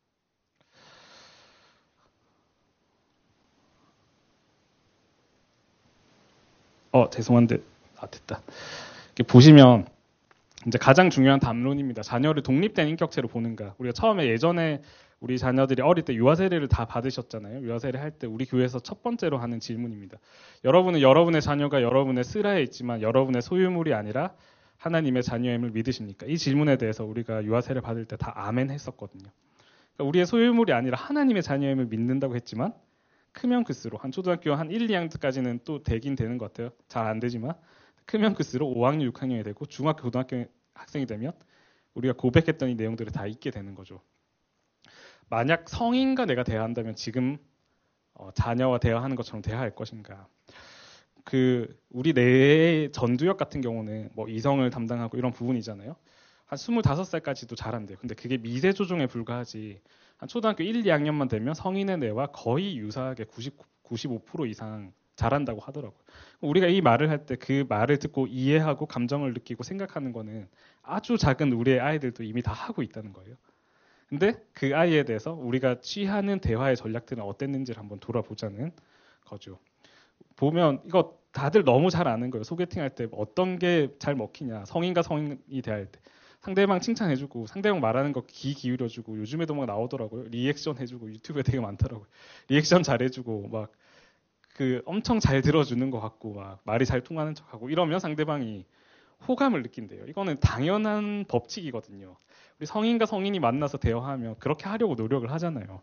죄송한데 됐다. 이렇게 보시면 이제 가장 중요한 담론입니다. 자녀를 독립된 인격체로 보는가. 우리가 처음에 예전에 우리 자녀들이 어릴 때 유아 세례를 다 받으셨잖아요. 유아 세례 할 때 우리 교회에서 첫 번째로 하는 질문입니다. 여러분은 여러분의 자녀가 여러분의 슬하에 있지만 여러분의 소유물이 아니라 하나님의 자녀임을 믿으십니까? 이 질문에 대해서 우리가 유아 세례 받을 때 다 아멘 했었거든요. 그러니까 우리의 소유물이 아니라 하나님의 자녀임을 믿는다고 했지만 크면 클수록 한 초등학교 한 1, 2학년까지는 또 되긴 되는 것 같아요. 잘 안 되지만 크면 클수록 5학년, 6학년이 되고 중학교, 고등학교 학생이 되면 우리가 고백했던 이 내용들을 다 잊게 되는 거죠. 만약 성인과 내가 대화한다면 지금 자녀와 대화하는 것처럼 대화할 것인가? 우리 내의 전두엽 같은 경우는 뭐 이성을 담당하고 이런 부분이잖아요. 한 25살까지도 잘한대요. 근데 그게 미세 조종에 불과하지. 한 초등학교 1, 2학년만 되면 성인의 뇌와 거의 유사하게 95% 이상 잘한다고 하더라고요. 우리가 이 말을 할 때 그 말을 듣고 이해하고 감정을 느끼고 생각하는 거는 아주 작은 우리의 아이들도 이미 다 하고 있다는 거예요. 근데 그 아이에 대해서 우리가 취하는 대화의 전략들은 어땠는지를 한번 돌아보자는 거죠. 보면 이거 다들 너무 잘 아는 거예요. 소개팅 할 때 어떤 게 잘 먹히냐. 성인과 성인이 대화할 때. 상대방 칭찬해주고 상대방 말하는 거 귀 기울여주고 요즘에도 막 나오더라고요. 리액션 해주고 유튜브에 되게 많더라고요. 리액션 잘해주고 막 엄청 잘 들어주는 것 같고 막 말이 잘 통하는 척하고 이러면 상대방이 호감을 느낀대요. 이거는 당연한 법칙이거든요. 우리 성인과 성인이 만나서 대화하면 그렇게 하려고 노력을 하잖아요.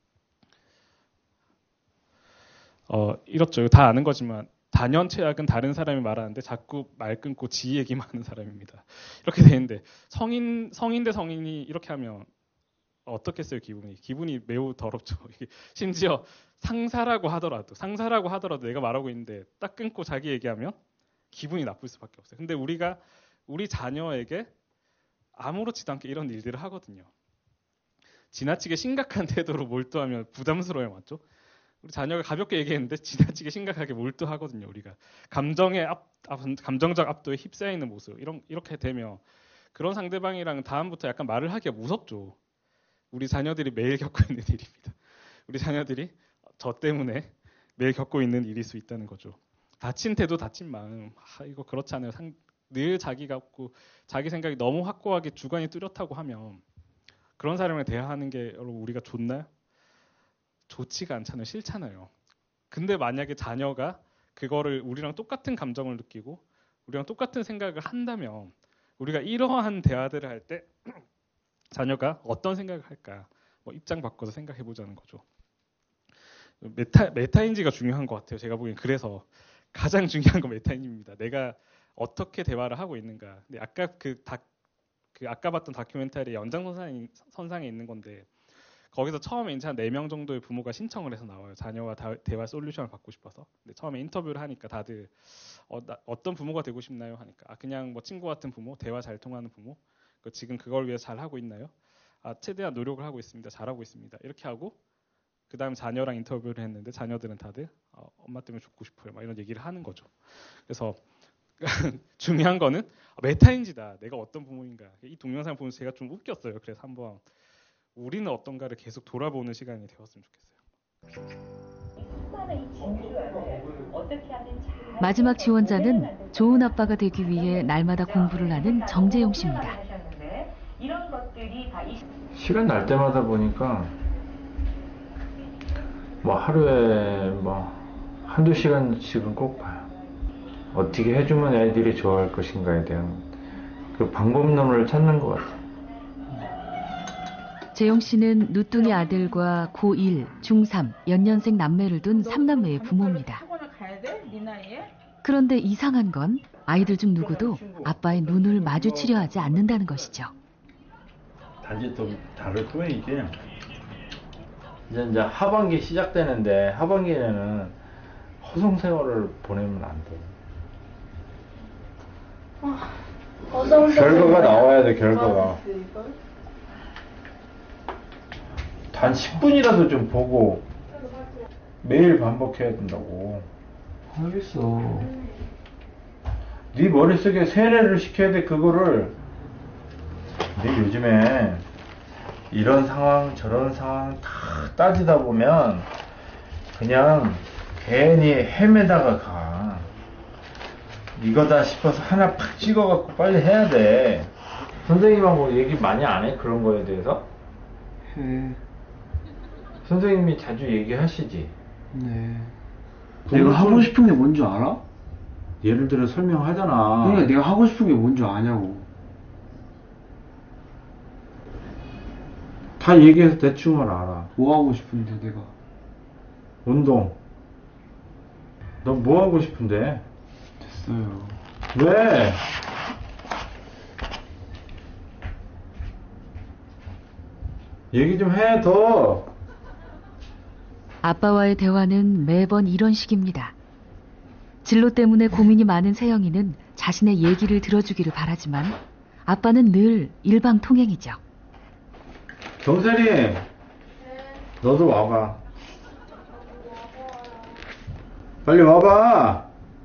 이렇죠. 다 아는 거지만 단연체약은 다른 사람이 말하는데 자꾸 말 끊고 지 얘기만 하는 사람입니다. 이렇게 되는데 성인 대 성인이 이렇게 하면 어떻겠어요? 기분이 매우 더럽죠. 심지어 상사라고 하더라도 내가 말하고 있는데 딱 끊고 자기 얘기하면 기분이 나쁠 수밖에 없어요. 근데 우리가 우리 자녀에게 아무렇지도 않게 이런 일들을 하거든요. 지나치게 심각한 태도로 몰두하면 부담스러워요, 맞죠? 우리 자녀가 가볍게 얘기했는데 지나치게 심각하게 몰두하거든요. 우리가 감정적 압도에 휩싸여 있는 모습 이렇게 되면 그런 상대방이랑 다음부터 약간 말을 하기가 무섭죠. 우리 자녀들이 매일 겪고 있는 일입니다. 우리 자녀들이 저 때문에 매일 겪고 있는 일일 수 있다는 거죠. 다친 태도, 다친 마음. 이거 그렇잖아요. 늘 자기가 없고 자기 생각이 너무 확고하게 주관이 뚜렷하고 하면 그런 사람을 대하는 게 여러분 우리가 좋나요? 좋지가 않잖아요. 싫잖아요. 근데 만약에 자녀가 그거를 우리랑 똑같은 감정을 느끼고 우리랑 똑같은 생각을 한다면 우리가 이러한 대화들을 할 때 자녀가 어떤 생각을 할까? 뭐 입장 바꿔서 생각해 보자는 거죠. 메타인지가 중요한 것 같아요. 제가 보기엔 그래서 가장 중요한 건 메타인지입니다. 내가 어떻게 대화를 하고 있는가. 근데 아까 아까 봤던 다큐멘터리 연장선상에 있는 건데 거기서 처음에 이제 한 4명 정도의 부모가 신청을 해서 나와요. 자녀와 대화 솔루션을 받고 싶어서. 근데 처음에 인터뷰를 하니까 다들 어떤 부모가 되고 싶나요? 하니까 그냥 뭐 친구 같은 부모, 대화 잘 통하는 부모. 지금 그걸 위해서 잘 하고 있나요? 최대한 노력을 하고 있습니다. 잘하고 있습니다. 이렇게 하고 그 다음 자녀랑 인터뷰를 했는데 자녀들은 다들 엄마 때문에 죽고 싶어요. 막 이런 얘기를 하는 거죠. 그래서 중요한 거는 메타인지다. 내가 어떤 부모인가. 이 동영상 보면서 제가 좀 웃겼어요. 그래서 한번 우리는 어떤가를 계속 돌아보는 시간이 되었으면 좋겠어요. 마지막 지원자는 좋은 아빠가 되기 위해 날마다 공부를 하는 정재용 씨입니다. 시간 날 때마다 보니까 뭐 하루에 뭐 한두 시간씩은 꼭 봐요. 어떻게 해주면 애들이 좋아할 것인가에 대한 그 방법론을 찾는 것 같아요. 재용 씨는 누뚱이 아들과 고1, 중3, 연년생 남매를 둔 3남매의 부모입니다. 그런데 이상한 건 아이들 중 누구도 아빠의 눈을 마주치려 하지 않는다는 것이죠. 단지 좀 다를 뿐 이게 이제 하반기 시작되는데 하반기에는 허송 세월을 보내면 안 돼. 결과가 나와야 돼. 결과가. 단 10분이라도 좀 보고 매일 반복해야 된다고. 알겠어. 네 머릿속에 세뇌를 시켜야 돼. 그거를. 근데 요즘에 이런 상황 저런 상황 다 따지다 보면 그냥 괜히 헤매다가 가. 이거다 싶어서 하나 팍 찍어갖고 빨리 해야 돼. 선생님하고 얘기 많이 안 해? 그런 거에 대해서? 해. 선생님이 자주 얘기하시지? 네. 내가 하고 싶은 게 뭔지 알아? 예를 들어 설명하잖아. 그러니까 내가 하고 싶은 게 뭔지 아냐고. 다 얘기해서 대충은 알아. 뭐 하고 싶은데 내가? 운동. 너 뭐 하고 싶은데? 됐어요. 왜? 얘기 좀 해, 더. 아빠와의 대화는 매번 이런 식입니다. 진로 때문에 고민이 많은 세영이는 자신의 얘기를 들어주기를 바라지만 아빠는 늘 일방통행이죠. 경설이, 너도 와봐. 빨리 와봐.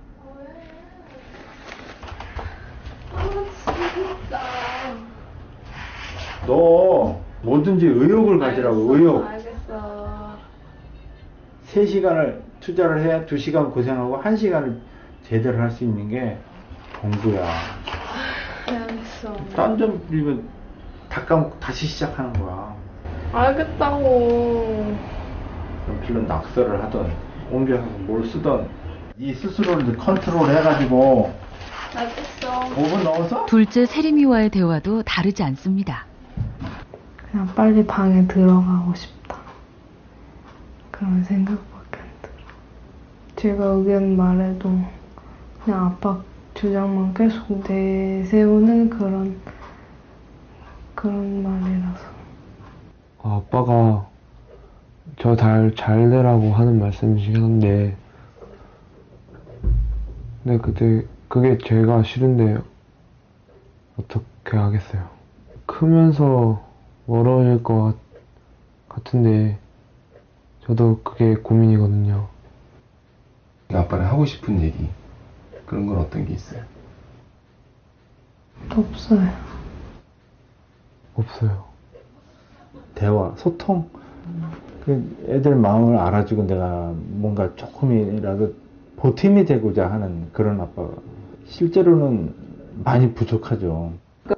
너 뭐든지 의욕을 가지라고. 의욕. 알겠어. 3시간을 투자를 해야 2시간 고생하고 1시간을 제대로 할 수 있는 게 공부야. 알겠어. 딴 점 빌면 다 까먹고 다시 시작하는 거야. 알겠다고. 그럼 필름 낙서를 하던 옮겨서 뭘 쓰던 네 스스로를 컨트롤 해가지고. 알겠어. 5분 넘었어? 둘째 세림이와의 대화도 다르지 않습니다. 그냥 빨리 방에 들어가고 싶다. 그런 생각밖에 안 들어. 제가 의견 말해도 그냥 아빠 주장만 계속 내세우는 그런 말이라서. 아빠가 저 잘 되라고 하는 말씀이시긴 한데, 근데 그게 제가 싫은데 어떻게 하겠어요. 크면서 멀어질 것 같은데 저도 그게 고민이거든요. 아빠랑 하고 싶은 얘기 그런 건 어떤 게 있어요? 없어요. 없어요. 대화, 소통. 그 애들 마음을 알아주고 내가 뭔가 조금이라도 보탬이 되고자 하는 그런 아빠. 실제로는 많이 부족하죠.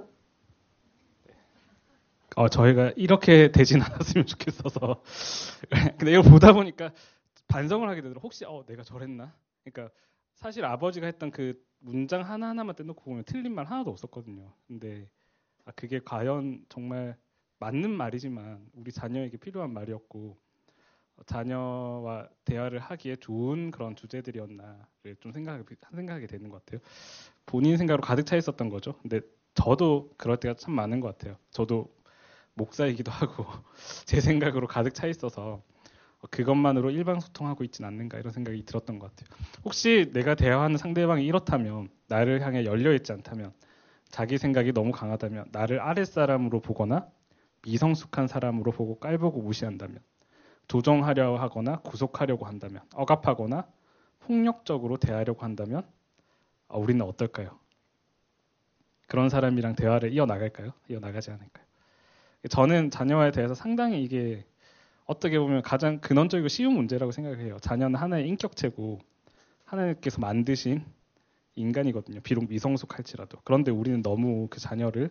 저희가 이렇게 되진 않았으면 좋겠어서. 근데 이걸 보다 보니까 반성을 하게 되더라고요. 혹시 내가 저랬나? 그러니까 사실 아버지가 했던 그 문장 하나하나만 떼놓고 보면 틀린 말 하나도 없었거든요. 근데 그게 과연 정말 맞는 말이지만 우리 자녀에게 필요한 말이었고 자녀와 대화를 하기에 좋은 그런 주제들이었나를 좀 생각하게 되는 것 같아요. 본인 생각으로 가득 차 있었던 거죠. 근데 저도 그럴 때가 참 많은 것 같아요. 저도 목사이기도 하고 제 생각으로 가득 차 있어서 그것만으로 일방소통하고 있진 않는가 이런 생각이 들었던 것 같아요. 혹시 내가 대화하는 상대방이 이렇다면, 나를 향해 열려있지 않다면, 자기 생각이 너무 강하다면, 나를 아랫사람으로 보거나 미성숙한 사람으로 보고 깔보고 무시한다면, 조정하려 하거나 구속하려고 한다면, 억압하거나 폭력적으로 대하려고 한다면 우리는 어떨까요? 그런 사람이랑 대화를 이어나갈까요? 이어나가지 않을까요? 저는 자녀에 대해서 상당히 이게 어떻게 보면 가장 근원적이고 쉬운 문제라고 생각을 해요. 자녀는 하나의 인격체고 하나님께서 만드신 인간이거든요. 비록 미성숙할지라도. 그런데 우리는 너무 그 자녀를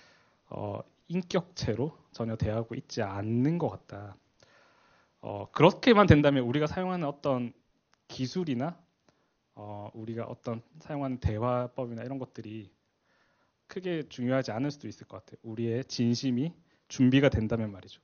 인격체로 전혀 대하고 있지 않는 것 같다. 그렇게만 된다면 우리가 사용하는 어떤 기술이나 우리가 어떤 사용하는 대화법이나 이런 것들이 크게 중요하지 않을 수도 있을 것 같아요. 우리의 진심이 준비가 된다면 말이죠.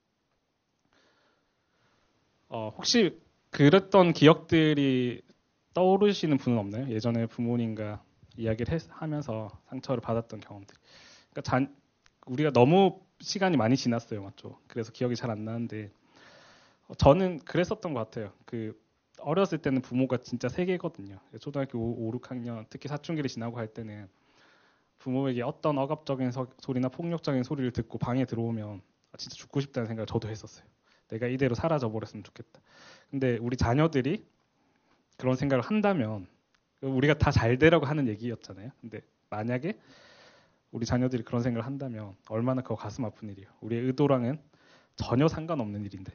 혹시 그랬던 기억들이 떠오르시는 분은 없나요? 예전에 부모님과 이야기를 하면서 상처를 받았던 경험들. 그러니까 우리가 너무 시간이 많이 지났어요, 맞죠? 그래서 기억이 잘 안 나는데 저는 그랬었던 것 같아요. 어렸을 때는 부모가 진짜 세계거든요. 초등학교 5, 6학년, 특히 사춘기를 지나고 할 때는 부모에게 어떤 억압적인 소리나 폭력적인 소리를 듣고 방에 들어오면 진짜 죽고 싶다는 생각을 저도 했었어요. 내가 이대로 사라져 버렸으면 좋겠다. 근데 우리 자녀들이 그런 생각을 한다면 우리가 다 잘 되라고 하는 얘기였잖아요. 근데 만약에 우리 자녀들이 그런 생각을 한다면 얼마나 그거 가슴 아픈 일이에요. 우리의 의도랑은 전혀 상관없는 일인데.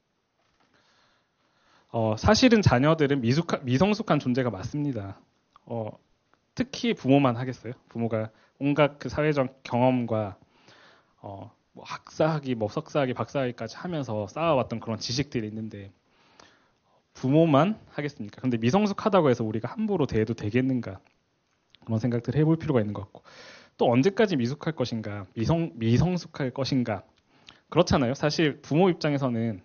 사실은 자녀들은 미성숙한 존재가 맞습니다. 특히 부모만 하겠어요? 부모가 온갖 그 사회적 경험과 뭐 학사학위, 뭐 석사학위, 박사학위까지 하면서 쌓아왔던 그런 지식들이 있는데 부모만 하겠습니까? 근데 미성숙하다고 해서 우리가 함부로 대해도 되겠는가? 그런 생각들을 해볼 필요가 있는 것 같고 또 언제까지 미숙할 것인가? 미성숙할 것인가? 그렇잖아요. 사실 부모 입장에서는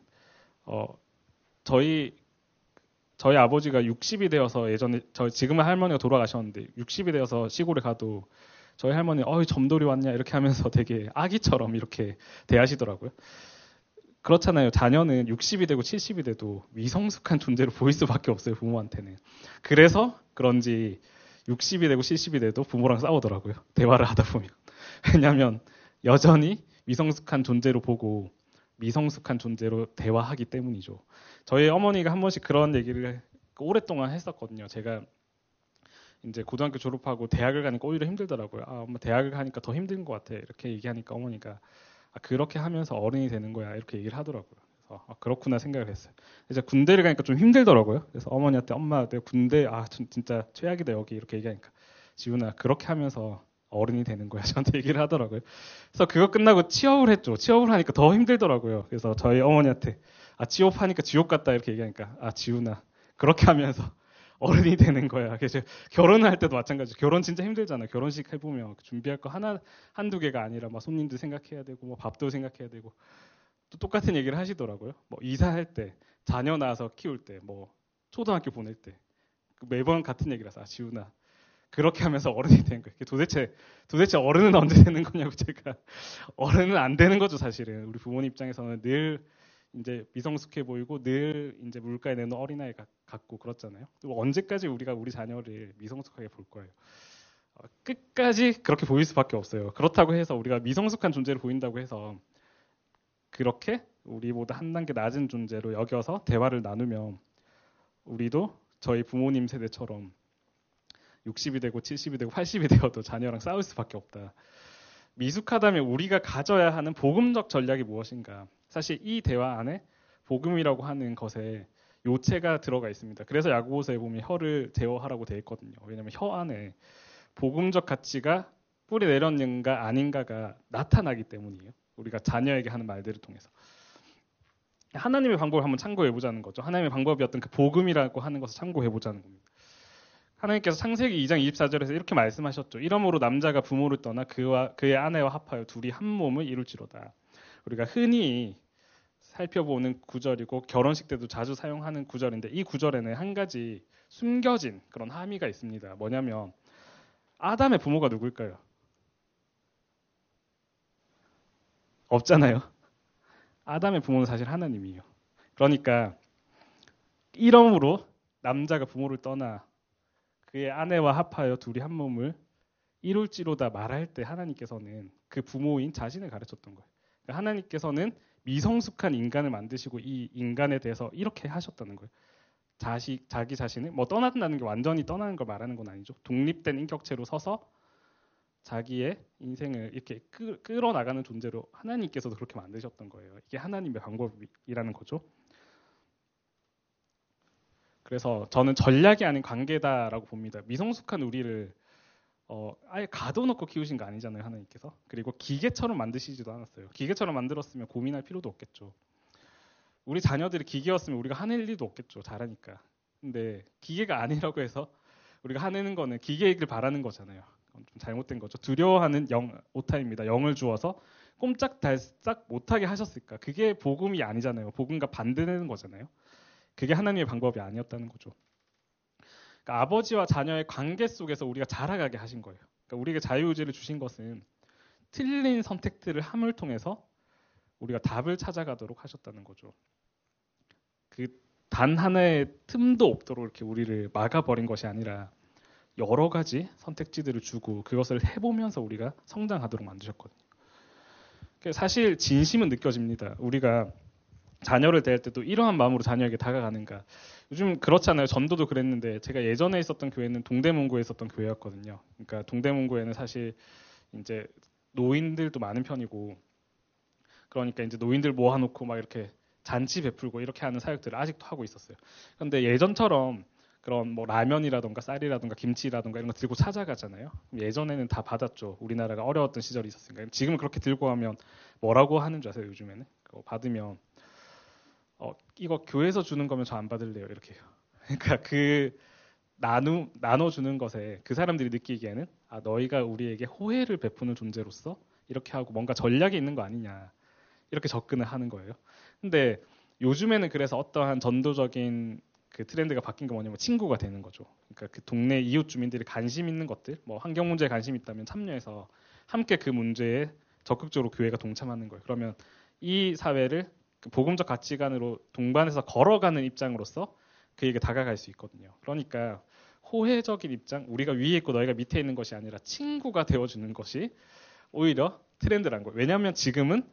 저희 아버지가 60이 되어서 예전에 지금은 할머니가 돌아가셨는데 60이 되어서 시골에 가도 저희 할머니 점돌이 왔냐 이렇게 하면서 되게 아기처럼 이렇게 대하시더라고요. 그렇잖아요. 자녀는 60이 되고 70이 돼도 미성숙한 존재로 보일 수밖에 없어요. 부모한테는. 그래서 그런지 60이 되고 70이 돼도 부모랑 싸우더라고요. 대화를 하다 보면. 왜냐하면 여전히 미성숙한 존재로 보고 미성숙한 존재로 대화하기 때문이죠. 저희 어머니가 한 번씩 그런 얘기를 오랫동안 했었거든요. 제가 이제 고등학교 졸업하고 대학을 가니까 오히려 힘들더라고요. 엄마 대학을 가니까 더 힘든 것 같아. 이렇게 얘기하니까 어머니가 그렇게 하면서 어른이 되는 거야. 이렇게 얘기를 하더라고요. 그래서 그렇구나 생각을 했어요. 이제 군대를 가니까 좀 힘들더라고요. 그래서 어머니한테 엄마 내 군대 진짜 최악이다 여기 이렇게 얘기하니까 지훈아 그렇게 하면서 어른이 되는 거야. 저한테 얘기를 하더라고요. 그래서 그거 끝나고 취업을 했죠. 취업을 하니까 더 힘들더라고요. 그래서 저희 어머니한테 취업하니까 지옥 같다 이렇게 얘기하니까 지훈아 그렇게 하면서 어른이 되는 거야. 그래서 결혼을 할 때도 마찬가지죠. 결혼 진짜 힘들잖아요. 결혼식 해보면 준비할 거 한두 개가 아니라 막 손님들 생각해야 되고 뭐 밥도 생각해야 되고 또 똑같은 얘기를 하시더라고요. 뭐 이사할 때, 자녀 낳아서 키울 때, 뭐 초등학교 보낼 때 매번 같은 얘기라서 지훈아 그렇게 하면서 어른이 되는 거예요. 도대체 어른은 언제 되는 거냐고 제가 어른은 안 되는 거죠 사실은. 우리 부모님 입장에서는 늘 이제 미성숙해 보이고 늘 이제 물가에 내놓은 어린아이 같고 그렇잖아요. 또 언제까지 우리가 우리 자녀를 미성숙하게 볼 거예요. 끝까지 그렇게 보일 수밖에 없어요. 그렇다고 해서 우리가 미성숙한 존재를 보인다고 해서 그렇게 우리보다 한 단계 낮은 존재로 여겨서 대화를 나누면 우리도 저희 부모님 세대처럼 60이 되고 70이 되고 80이 되어도 자녀랑 싸울 수밖에 없다. 미숙하다면 우리가 가져야 하는 복음적 전략이 무엇인가? 사실 이 대화 안에 복음이라고 하는 것에 요체가 들어가 있습니다. 그래서 야고보서에 보면 혀를 제어하라고 되어 있거든요. 왜냐하면 혀 안에 복음적 가치가 뿌리 내렸는가 아닌가가 나타나기 때문이에요. 우리가 자녀에게 하는 말들을 통해서. 하나님의 방법을 한번 참고해보자는 거죠. 하나님의 방법이었던 그 복음이라고 하는 것을 참고해보자는 겁니다. 하나님께서 창세기 2장 24절에서 이렇게 말씀하셨죠. 이러므로 남자가 부모를 떠나 그와 그의 아내와 합하여 둘이 한 몸을 이룰지로다. 우리가 흔히 살펴보는 구절이고 결혼식 때도 자주 사용하는 구절인데 이 구절에는 한 가지 숨겨진 그런 함의가 있습니다. 뭐냐면 아담의 부모가 누굴까요? 없잖아요. 아담의 부모는 사실 하나님이에요. 그러니까 이러므로 남자가 부모를 떠나 그의 아내와 합하여 둘이 한 몸을 이룰지로다 말할 때 하나님께서는 그 부모인 자신을 가르쳤던 거예요. 그러니까 하나님께서는 미성숙한 인간을 만드시고 이 인간에 대해서 이렇게 하셨다는 거예요. 자기 자신을 뭐 떠난다는 게 완전히 떠나는 걸 말하는 건 아니죠. 독립된 인격체로 서서 자기의 인생을 이렇게 끌어나가는 존재로 하나님께서도 그렇게 만드셨던 거예요. 이게 하나님의 방법이라는 거죠. 그래서 저는 전략이 아닌 관계다라고 봅니다. 미성숙한 우리를 아예 가둬놓고 키우신 거 아니잖아요, 하나님께서. 그리고 기계처럼 만드시지도 않았어요. 기계처럼 만들었으면 고민할 필요도 없겠죠. 우리 자녀들이 기계였으면 우리가 화낼 일도 없겠죠, 잘하니까. 근데 기계가 아니라고 해서 우리가 화내는 거는 기계이길 바라는 거잖아요. 좀 잘못된 거죠. 두려워하는 오타입니다. 영을 주어서 꼼짝달싹 못하게 하셨을까? 그게 복음이 아니잖아요. 복음과 반대되는 거잖아요. 그게 하나님의 방법이 아니었다는 거죠. 그러니까 아버지와 자녀의 관계 속에서 우리가 자라가게 하신 거예요. 그러니까 우리에게 자유의지를 주신 것은 틀린 선택들을 함을 통해서 우리가 답을 찾아가도록 하셨다는 거죠. 그 단 하나의 틈도 없도록 이렇게 우리를 막아버린 것이 아니라 여러 가지 선택지들을 주고 그것을 해보면서 우리가 성장하도록 만드셨거든요. 사실 진심은 느껴집니다. 우리가 자녀를 대할 때도 이러한 마음으로 자녀에게 다가가는가. 요즘 그렇잖아요. 전도도 그랬는데 제가 예전에 있었던 교회는 동대문구에 있었던 교회였거든요. 그러니까 동대문구에는 사실 이제 노인들도 많은 편이고 그러니까 이제 노인들 모아놓고 막 이렇게 잔치 베풀고 이렇게 하는 사역들을 아직도 하고 있었어요. 그런데 예전처럼 그런 뭐 라면이라던가 쌀이라던가 김치라던가 이런 거 들고 찾아가잖아요. 예전에는 다 받았죠. 우리나라가 어려웠던 시절이 있었으니까. 지금은 그렇게 들고 가면 뭐라고 하는 줄 아세요? 요즘에는 그거 받으면 이거 교회에서 주는 거면 저 안 받을래요. 이렇게 해요. 그러니까 그 나눠주는 것에 그 사람들이 느끼기에는 너희가 우리에게 호혜를 베푸는 존재로서 이렇게 하고 뭔가 전략이 있는 거 아니냐 이렇게 접근을 하는 거예요. 근데 요즘에는 그래서 어떠한 전도적인 그 트렌드가 바뀐 게 뭐냐면 친구가 되는 거죠. 그러니까 그 동네 이웃 주민들이 관심 있는 것들, 뭐 환경 문제에 관심 있다면 참여해서 함께 그 문제에 적극적으로 교회가 동참하는 거예요. 그러면 이 사회를 복음적 가치관으로 동반해서 걸어가는 입장으로서 그에게 다가갈 수 있거든요. 그러니까 호혜적인 입장, 우리가 위에 있고 너희가 밑에 있는 것이 아니라 친구가 되어주는 것이 오히려 트렌드란 거예요. 왜냐하면 지금은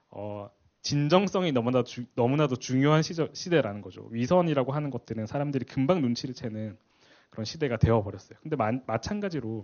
진정성이 너무나도 중요한 시대라는 거죠. 위선이라고 하는 것들은 사람들이 금방 눈치를 채는 그런 시대가 되어버렸어요. 근데 마찬가지로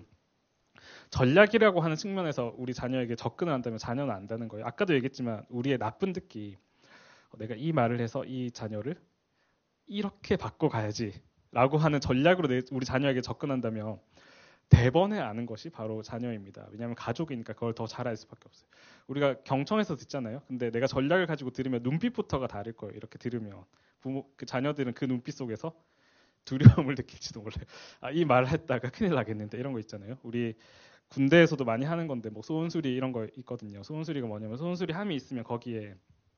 전략이라고 하는 측면에서 우리 자녀에게 접근을 한다면 자녀는 안다는 거예요. 아까도 얘기했지만 우리의 나쁜 듣기, 내가 이 말을 해서 이 자녀를 이렇게 바꿔가야지 라고 하는 전략으로 우리 자녀에게 접근한다면 대번에 아는 것이 바로 자녀입니다. 왜냐하면 가족이니까 그걸 더 잘 알 수밖에 없어요. 우리가 경청해서 듣잖아요. 근데 내가 전략을 가지고 들으면 눈빛부터가 다를 거예요. 이렇게 들으면 그 자녀들은 그 눈빛 속에서 두려움을 느낄지도 몰라요. 이 말을 했다가 큰일 나겠는데 이런 거 있잖아요. 우리 군대에서도 많이 하는 건데 뭐 소원수리 이런 거 있거든요. 소원수리가 뭐냐면 소원수리 함이 있으면 거기에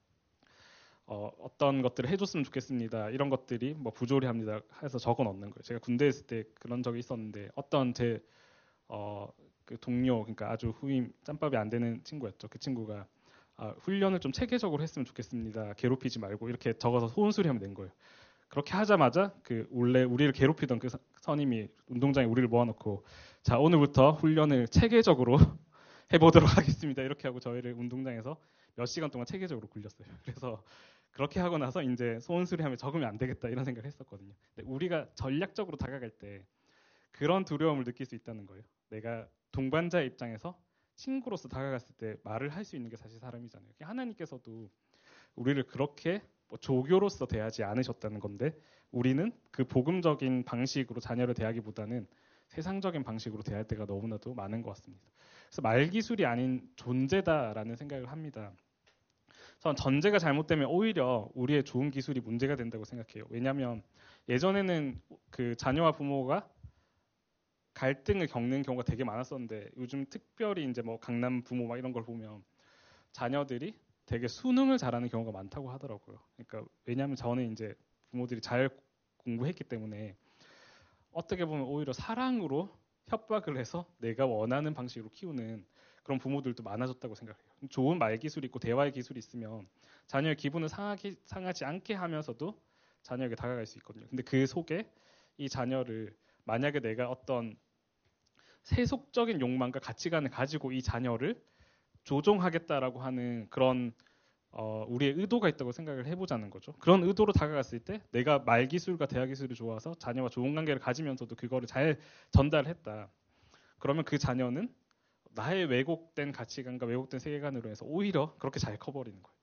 어떤 것들을 해줬으면 좋겠습니다. 이런 것들이 뭐 부조리합니다. 해서 적어 넣는 거예요. 제가 군대에 있을 때 그런 적이 있었는데 어떤 제 그 동료, 그러니까 아주 후임 짬밥이 안 되는 친구였죠. 그 친구가 훈련을 좀 체계적으로 했으면 좋겠습니다. 괴롭히지 말고 이렇게 적어서 소원수리하면 된 거예요. 그렇게 하자마자 그 원래 우리를 괴롭히던 그 선임이 운동장에 우리를 모아놓고 자 오늘부터 훈련을 체계적으로 해보도록 하겠습니다. 이렇게 하고 저희를 운동장에서 몇 시간 동안 체계적으로 굴렸어요. 그래서 그렇게 하고 나서 이제 소원수리하면 적으면 안 되겠다 이런 생각을 했었거든요. 근데 우리가 전략적으로 다가갈 때 그런 두려움을 느낄 수 있다는 거예요. 내가 동반자의 입장에서 친구로서 다가갔을 때 말을 할 수 있는 게 사실 사람이잖아요. 하나님께서도 우리를 그렇게 뭐 조교로서 대하지 않으셨다는 건데 우리는 그 복음적인 방식으로 자녀를 대하기보다는 세상적인 방식으로 대할 때가 너무나도 많은 것 같습니다. 그래서 말기술이 아닌 존재다라는 생각을 합니다. 전 전제가 잘못되면 오히려 우리의 좋은 기술이 문제가 된다고 생각해요. 왜냐하면 예전에는 그 자녀와 부모가 갈등을 겪는 경우가 되게 많았었는데 요즘 특별히 이제 뭐 강남 부모 막 이런 걸 보면 자녀들이 되게 수능을 잘하는 경우가 많다고 하더라고요. 그러니까 왜냐하면 저는 이제 부모들이 잘 공부했기 때문에 어떻게 보면 오히려 사랑으로 협박을 해서 내가 원하는 방식으로 키우는 그런 부모들도 많아졌다고 생각해요. 좋은 말 기술이 있고 대화의 기술이 있으면 자녀의 기분을 상하지 않게 하면서도 자녀에게 다가갈 수 있거든요. 근데 그 속에 이 자녀를 만약에 내가 어떤 세속적인 욕망과 가치관을 가지고 이 자녀를 조종하겠다라고 하는 그런 우리의 의도가 있다고 생각을 해보자는 거죠. 그런 의도로 다가갔을 때 내가 말기술과 대화기술이 좋아서 자녀와 좋은 관계를 가지면서도 그거를 잘 전달했다. 그러면 그 자녀는 나의 왜곡된 가치관과 왜곡된 세계관으로 해서 오히려 그렇게 잘 커버리는 거예요.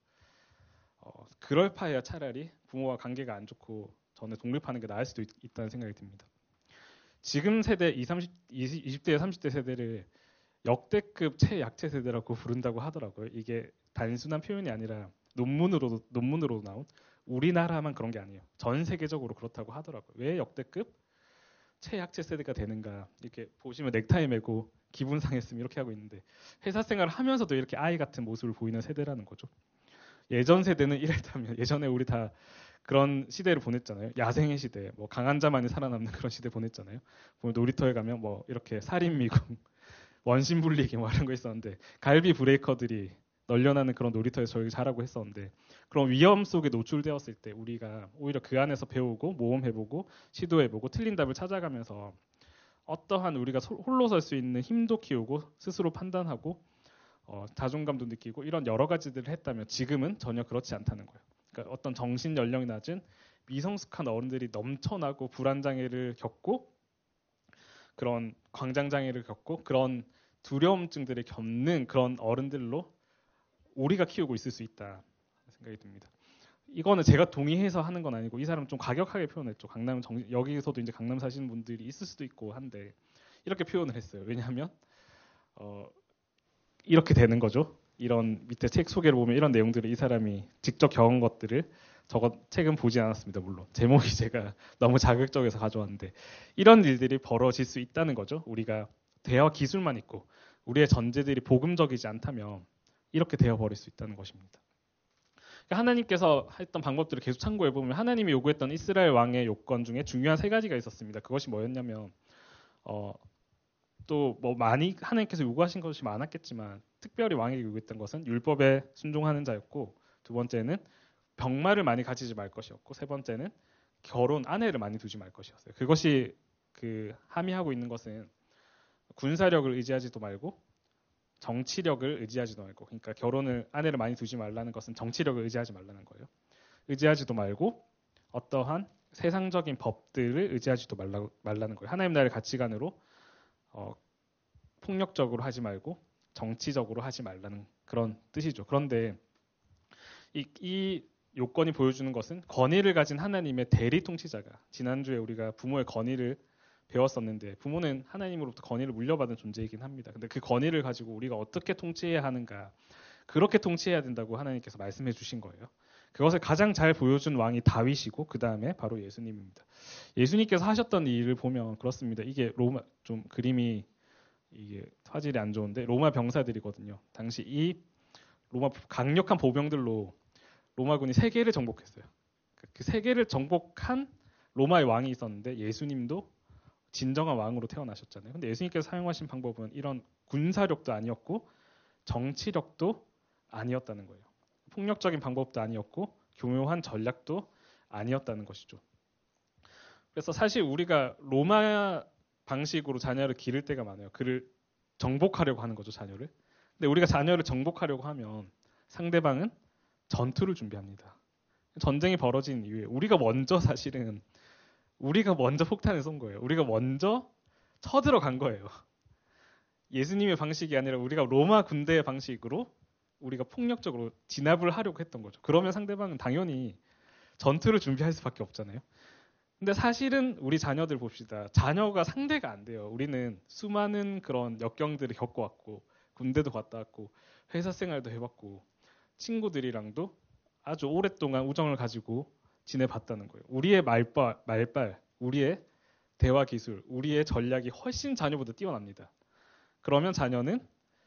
그럴 바에야 차라리 부모와 관계가 안 좋고 전에 독립하는 게 나을 수도 있다는 생각이 듭니다. 지금 세대 20대, 30대 세대를 역대급 최약체 세대라고 부른다고 하더라고요. 이게 단순한 표현이 아니라 논문으로 나온 우리나라만 그런 게 아니에요. 전 세계적으로 그렇다고 하더라고요. 왜 역대급 최약체 세대가 되는가? 이렇게 보시면 넥타이 메고 기분 상했으면 이렇게 하고 있는데 회사 생활을 하면서도 이렇게 아이 같은 모습을 보이는 세대라는 거죠. 예전 세대는 이랬다면 예전에 우리 다 그런 시대를 보냈잖아요. 야생의 시대, 뭐 강한 자만이 살아남는 그런 시대 보냈잖아요. 보면 놀이터에 가면 뭐 이렇게 살인미군, 원심불리기 뭐 이런 거 있었는데 갈비 브레이커들이 널려나는 그런 놀이터에서 저희 자라고 했었는데 그런 위험 속에 노출되었을 때 우리가 오히려 그 안에서 배우고 모험해보고 시도해보고 틀린 답을 찾아가면서 어떠한 우리가 홀로 설 수 있는 힘도 키우고 스스로 판단하고 자존감도 느끼고 이런 여러 가지들을 했다면 지금은 전혀 그렇지 않다는 거예요. 그러니까 어떤 정신 연령이 낮은 미성숙한 어른들이 넘쳐나고 불안장애를 겪고 그런 광장장애를 겪고 그런 두려움증들을 겪는 그런 어른들로 우리가 키우고 있을 수 있다 생각이 듭니다. 이거는 제가 동의해서 하는 건 아니고 이 사람은 좀 가격하게 표현했죠. 여기서도 이제 강남 사시는 분들이 있을 수도 있고 한데 이렇게 표현을 했어요. 왜냐하면 이렇게 되는 거죠. 이런 밑에 책 소개를 보면 이런 내용들을 이 사람이 직접 겪은 것들을 책은 보지 않았습니다. 물론 제목이 제가 너무 자극적이어서 가져왔는데 이런 일들이 벌어질 수 있다는 거죠. 우리가 대화 기술만 있고 우리의 전제들이 복음적이지 않다면 이렇게 되어버릴 수 있다는 것입니다. 하나님께서 했던 방법들을 계속 참고해보면 하나님이 요구했던 이스라엘 왕의 요건 중에 중요한 3가지가 있었습니다. 그것이 뭐였냐면 또 뭐 많이 하나님께서 요구하신 것이 많았겠지만 특별히 왕에게 요구했던 것은 율법에 순종하는 자였고 두 번째는 병마를 많이 가지지 말 것이었고 세 번째는 아내를 많이 두지 말 것이었어요. 그것이 함의하고 있는 것은 군사력을 의지하지도 말고 정치력을 의지하지도 말고 그러니까 아내를 많이 두지 말라는 것은 정치력을 의지하지 말라는 거예요. 의지하지도 말고 어떠한 세상적인 법들을 의지하지도 말라는 거예요. 하나님 나라의 가치관으로 폭력적으로 하지 말고 정치적으로 하지 말라는 그런 뜻이죠. 그런데 이 요건이 보여주는 것은 권위를 가진 하나님의 대리 통치자가 지난주에 우리가 부모의 권위를 배웠었는데 부모는 하나님으로부터 권위를 물려받은 존재이긴 합니다. 근데 그 권위를 가지고 우리가 어떻게 통치해야 하는가 그렇게 통치해야 된다고 하나님께서 말씀해 주신 거예요. 그것을 가장 잘 보여준 왕이 다윗이고 그 다음에 바로 예수님입니다. 예수님께서 하셨던 일을 보면 그렇습니다. 이게 좀 그림이 이게 화질이 안 좋은데 로마 병사들이거든요. 당시 이 로마 강력한 보병들로 로마군이 세계를 정복했어요. 그 세계를 정복한 로마의 왕이 있었는데 예수님도 진정한 왕으로 태어나셨잖아요. 근데 예수님께서 사용하신 방법은 이런 군사력도 아니었고 정치력도 아니었다는 거예요. 폭력적인 방법도 아니었고 교묘한 전략도 아니었다는 것이죠. 그래서 사실 우리가 로마 방식으로 자녀를 기를 때가 많아요. 그를 정복하려고 하는 거죠, 자녀를. 근데 우리가 자녀를 정복하려고 하면 상대방은 전투를 준비합니다. 전쟁이 벌어진 이후에 우리가 먼저 폭탄을 쏜 거예요. 우리가 먼저 쳐들어간 거예요. 예수님의 방식이 아니라 우리가 로마 군대의 방식으로 우리가 폭력적으로 진압을 하려고 했던 거죠. 그러면 상대방은 당연히 전투를 준비할 수밖에 없잖아요. 근데 사실은 우리 자녀들 봅시다. 자녀가 상대가 안 돼요. 우리는 수많은 그런 역경들을 겪어왔고 군대도 갔다 왔고 회사 생활도 해봤고 친구들이랑도 아주 오랫동안 우정을 가지고 지내봤다는 거예요. 우리의 말발, 우리의 대화 기술, 우리의 전략이 훨씬 자녀보다 뛰어납니다. 그러면 자녀는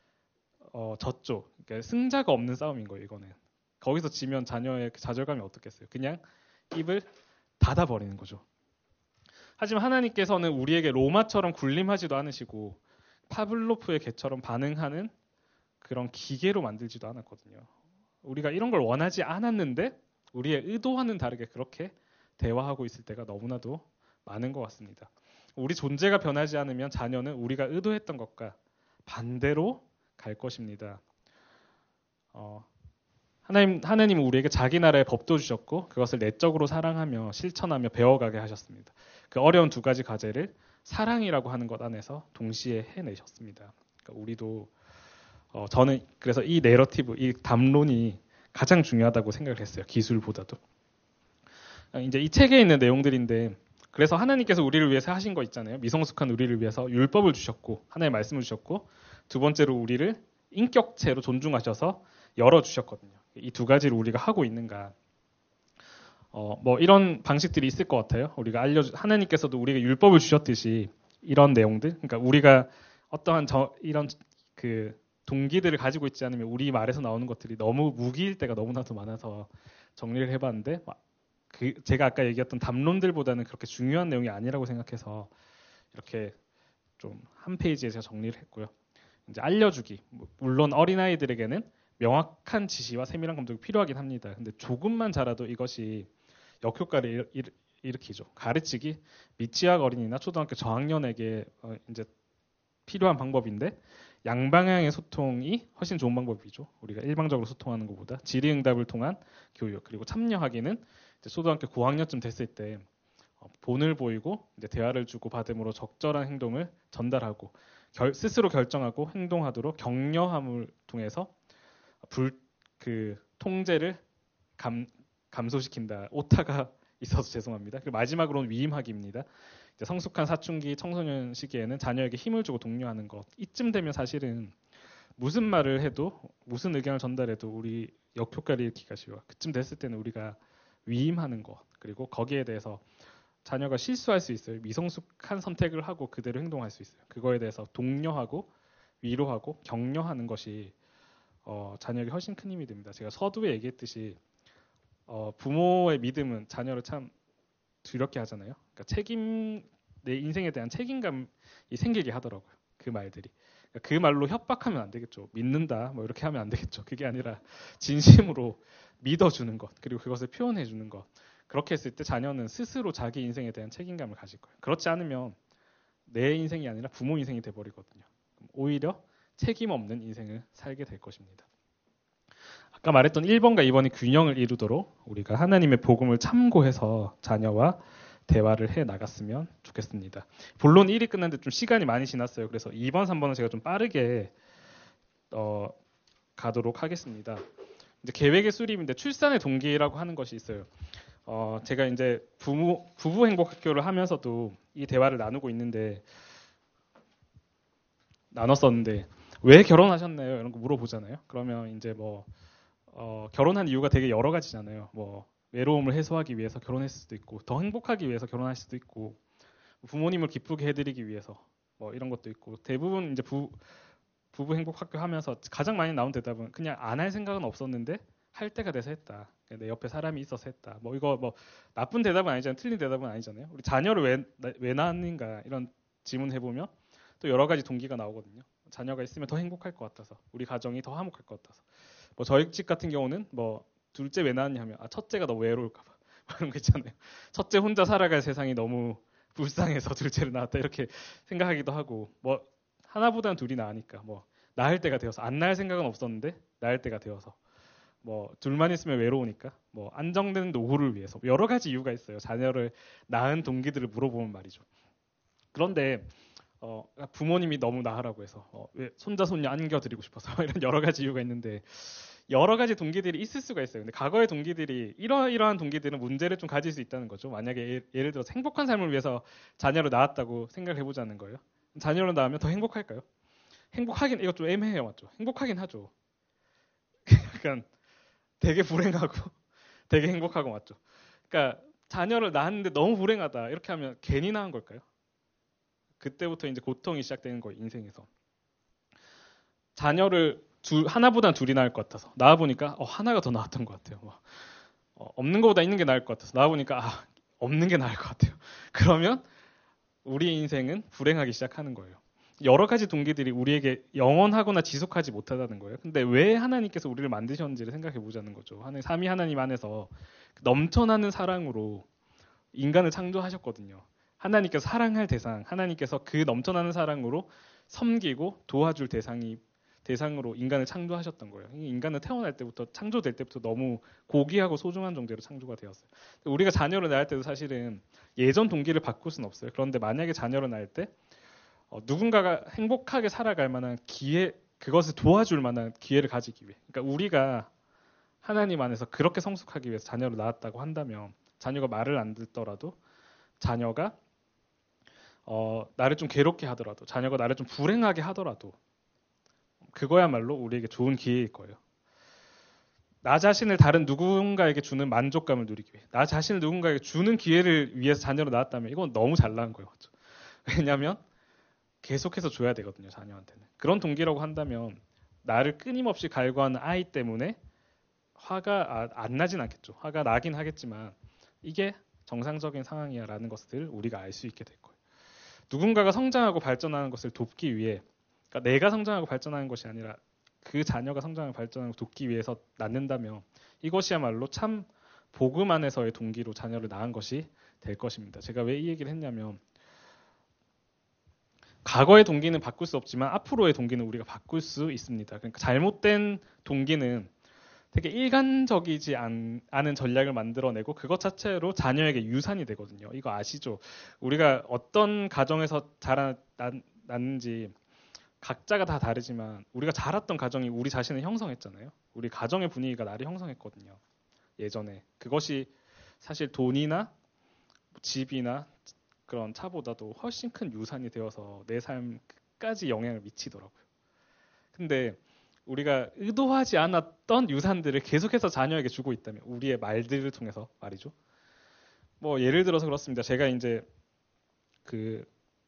그러니까 승자가 없는 싸움인 거예요. 이거는 거기서 지면 자녀의 좌절감이 어떻겠어요? 그냥 입을 닫아버리는 거죠. 하지만 하나님께서는 우리에게 로마처럼 군림하지도 않으시고 파블로프의 개처럼 반응하는 그런 기계로 만들지도 않았거든요. 우리가 이런 걸 원하지 않았는데 우리의 의도와는 다르게 그렇게 대화하고 있을 때가 너무나도 많은 것 같습니다. 우리 존재가 변하지 않으면 자녀는 우리가 의도했던 것과 반대로 갈 것입니다. 하나님은 우리에게 자기 나라의 법도 주셨고 그것을 내적으로 사랑하며 실천하며 배워가게 하셨습니다. 그 어려운 두 가지 과제를 사랑이라고 하는 것 안에서 동시에 해내셨습니다. 그러니까 우리도 저는 그래서 이 내러티브, 이 담론이 가장 중요하다고 생각을 했어요. 기술보다도. 이제 이 책에 있는 내용들인데 그래서 하나님께서 우리를 위해서 하신 거 있잖아요. 미성숙한 우리를 위해서 율법을 주셨고 하나님의 말씀을 주셨고 두 번째로 우리를 인격체로 존중하셔서 열어주셨거든요. 이 두 가지를 우리가 하고 있는가. 뭐 이런 방식들이 있을 것 같아요. 우리가 하나님께서도 우리에게 율법을 주셨듯이 이런 내용들, 그러니까 우리가 어떠한 이런 그 동기들을 가지고 있지 않으면 우리 말에서 나오는 것들이 너무 무기일 때가 너무나도 많아서 정리를 해봤는데 제가 아까 얘기했던 담론들보다는 그렇게 중요한 내용이 아니라고 생각해서 이렇게 좀 한 페이지에 제가 정리를 했고요. 이제 알려주기. 물론 어린아이들에게는 명확한 지시와 세밀한 감독이 필요하긴 합니다. 근데 조금만 자라도 이것이 역효과를 일으키죠. 가르치기, 미취학 어린이나 초등학교 저학년에게 이제 필요한 방법인데 양방향의 소통이 훨씬 좋은 방법이죠. 우리가 일방적으로 소통하는 것보다 질의응답을 통한 교육 그리고 참여하기는 이제 초등학교 9학년쯤 됐을 때 본을 보이고 이제 대화를 주고 받음으로 적절한 행동을 전달하고 스스로 결정하고 행동하도록 격려함을 통해서 통제를 감소시킨다. 오타가 있어서 죄송합니다. 그리고 마지막으로는 위임하기입니다. 이제 성숙한 사춘기 청소년 시기에는 자녀에게 힘을 주고 독려하는 것. 이쯤 되면 사실은 무슨 말을 해도 무슨 의견을 전달해도 우리 역효과를 일으키기가 쉬워요. 그쯤 됐을 때는 우리가 위임하는 것 그리고 거기에 대해서 자녀가 실수할 수 있어요. 미성숙한 선택을 하고 그대로 행동할 수 있어요. 그거에 대해서 독려하고 위로하고 격려하는 것이 자녀에게 훨씬 큰 힘이 됩니다. 제가 서두에 얘기했듯이 부모의 믿음은 자녀를 참 두렵게 하잖아요. 그러니까 내 인생에 대한 책임감이 생기게 하더라고요. 그 말들이. 그러니까 그 말로 협박하면 안 되겠죠. 믿는다 뭐 이렇게 하면 안 되겠죠. 그게 아니라 진심으로 믿어주는 것 그리고 그것을 표현해주는 것. 그렇게 했을 때 자녀는 스스로 자기 인생에 대한 책임감을 가질 거예요. 그렇지 않으면 내 인생이 아니라 부모 인생이 돼버리거든요. 오히려 책임 없는 인생을 살게 될 것입니다. 아까 말했던 1번과 2번이 균형을 이루도록 우리가 하나님의 복음을 참고해서 자녀와 대화를 해 나갔으면 좋겠습니다. 본론 1이 끝났는데 좀 시간이 많이 지났어요. 그래서 2번, 3번은 제가 좀 빠르게 가도록 하겠습니다. 이제 계획의 수립인데 출산의 동기라고 하는 것이 있어요. 제가 이제 부부 행복학교를 하면서도 이 대화를 나눴었는데 왜 결혼하셨나요? 이런 거 물어보잖아요. 그러면 이제 결혼한 이유가 되게 여러 가지잖아요. 외로움을 해소하기 위해서 결혼했을 수도 있고 더 행복하기 위해서 결혼할 수도 있고 부모님을 기쁘게 해드리기 위해서 이런 것도 있고 대부분 이제 부부 행복학교 하면서 가장 많이 나온 대답은 그냥 안 할 생각은 없었는데 할 때가 돼서 했다. 내 옆에 사람이 있어서 했다. 이거 나쁜 대답은 아니잖아요. 틀린 대답은 아니잖아요. 우리 자녀를 왜 낳았는가 이런 질문 해보면 또 여러 가지 동기가 나오거든요. 자녀가 있으면 더 행복할 것 같아서 우리 가정이 더 화목할 것 같아서 저희 집 같은 경우는 둘째 왜 낳았냐 하면 첫째가 너무 외로울까 봐 그런 거 있잖아요. 첫째 혼자 살아갈 세상이 너무 불쌍해서 둘째를 낳았다 이렇게 생각하기도 하고 하나보다는 둘이 나으니까 낳을 때가 되어서 안 낳을 생각은 없었는데 낳을 때가 되어서 뭐 둘만 있으면 외로우니까 뭐 안정된 노후를 위해서 여러 가지 이유가 있어요. 자녀를 낳은 동기들을 물어보면 말이죠. 그런데 부모님이 너무 낳으라고 해서 왜 손자 손녀 안겨드리고 싶어서 이런 여러 가지 이유가 있는데 여러 가지 동기들이 있을 수가 있어요. 근데 과거의 동기들이 이러한 동기들은 문제를 좀 가질 수 있다는 거죠. 만약에 예를 들어서 행복한 삶을 위해서 자녀를 낳았다고 생각을 해보자는 거예요. 자녀를 낳으면 더 행복할까요? 행복하긴 이거 좀 애매해요, 맞죠? 행복하긴 하죠. 약간 되게 불행하고 되게 행복하고 맞죠? 그러니까 자녀를 낳았는데 너무 불행하다 이렇게 하면 괜히 낳은 걸까요? 그때부터 이제 고통이 시작되는 거예요, 인생에서. 자녀를 하나보다 둘이 나을 것 같아서 낳아보니까 하나가 더 나았던 것 같아요. 없는 것보다 있는 게 나을 것 같아서 낳아보니까 없는 게 나을 것 같아요. 그러면 우리 인생은 불행하기 시작하는 거예요. 여러 가지 동기들이 우리에게 영원하거나 지속하지 못하다는 거예요. 근데 왜 하나님께서 우리를 만드셨는지를 생각해 보자는 거죠. 삼위 하나님 안에서 넘쳐나는 사랑으로 인간을 창조하셨거든요. 하나님께서 사랑할 대상, 하나님께서 그 넘쳐나는 사랑으로 섬기고 도와줄 대상으로 인간을 창조하셨던 거예요. 인간은 태어날 때부터 창조될 때부터 너무 고귀하고 소중한 존재로 창조가 되었어요. 우리가 자녀를 낳을 때도 사실은 예전 동기를 바꿀 수는 없어요. 그런데 만약에 자녀를 낳을 때 누군가가 행복하게 살아갈 만한 기회, 그것을 도와줄 만한 기회를 가지기 위해, 그러니까 우리가 하나님 안에서 그렇게 성숙하기 위해서 자녀를 낳았다고 한다면 자녀가 말을 안 듣더라도 자녀가 나를 좀 괴롭게 하더라도 자녀가 나를 좀 불행하게 하더라도 그거야말로 우리에게 좋은 기회일 거예요. 나 자신을 다른 누군가에게 주는 만족감을 누리기 위해, 나 자신을 누군가에게 주는 기회를 위해서 자녀를 낳았다면 이건 너무 잘 낳은 거예요. 그렇죠? 왜냐하면 계속해서 줘야 되거든요, 자녀한테는. 그런 동기라고 한다면 나를 끊임없이 갈구하는 아이 때문에 화가 안 나진 않겠죠. 화가 나긴 하겠지만 이게 정상적인 상황이야라는 것을 우리가 알 수 있게 될 거예요. 누군가가 성장하고 발전하는 것을 돕기 위해, 그러니까 내가 성장하고 발전하는 것이 아니라 그 자녀가 성장하고 발전하는 것을 돕기 위해서 낳는다면 이것이야말로 참 복음 안에서의 동기로 자녀를 낳은 것이 될 것입니다. 제가 왜 이 얘기를 했냐면 과거의 동기는 바꿀 수 없지만 앞으로의 동기는 우리가 바꿀 수 있습니다. 그러니까 잘못된 동기는 되게 일관적이지 않은 전략을 만들어내고 그것 자체로 자녀에게 유산이 되거든요. 이거 아시죠? 우리가 어떤 가정에서 자랐는지 각자가 다 다르지만 우리가 자랐던 가정이 우리 자신을 형성했잖아요. 우리 가정의 분위기가 나를 형성했거든요. 예전에. 그것이 사실 돈이나 집이나 그런 차보다도 훨씬 큰 유산이 되어서 내 삶 끝까지 영향을 미치더라고요. 근데 우리가 의도하지 않았던 유산들을 계속해서 자녀에게 주고 있다면 우리의 말들을 통해서 말이죠. 뭐 예를 들어서 그렇습니다. 제가 이제 그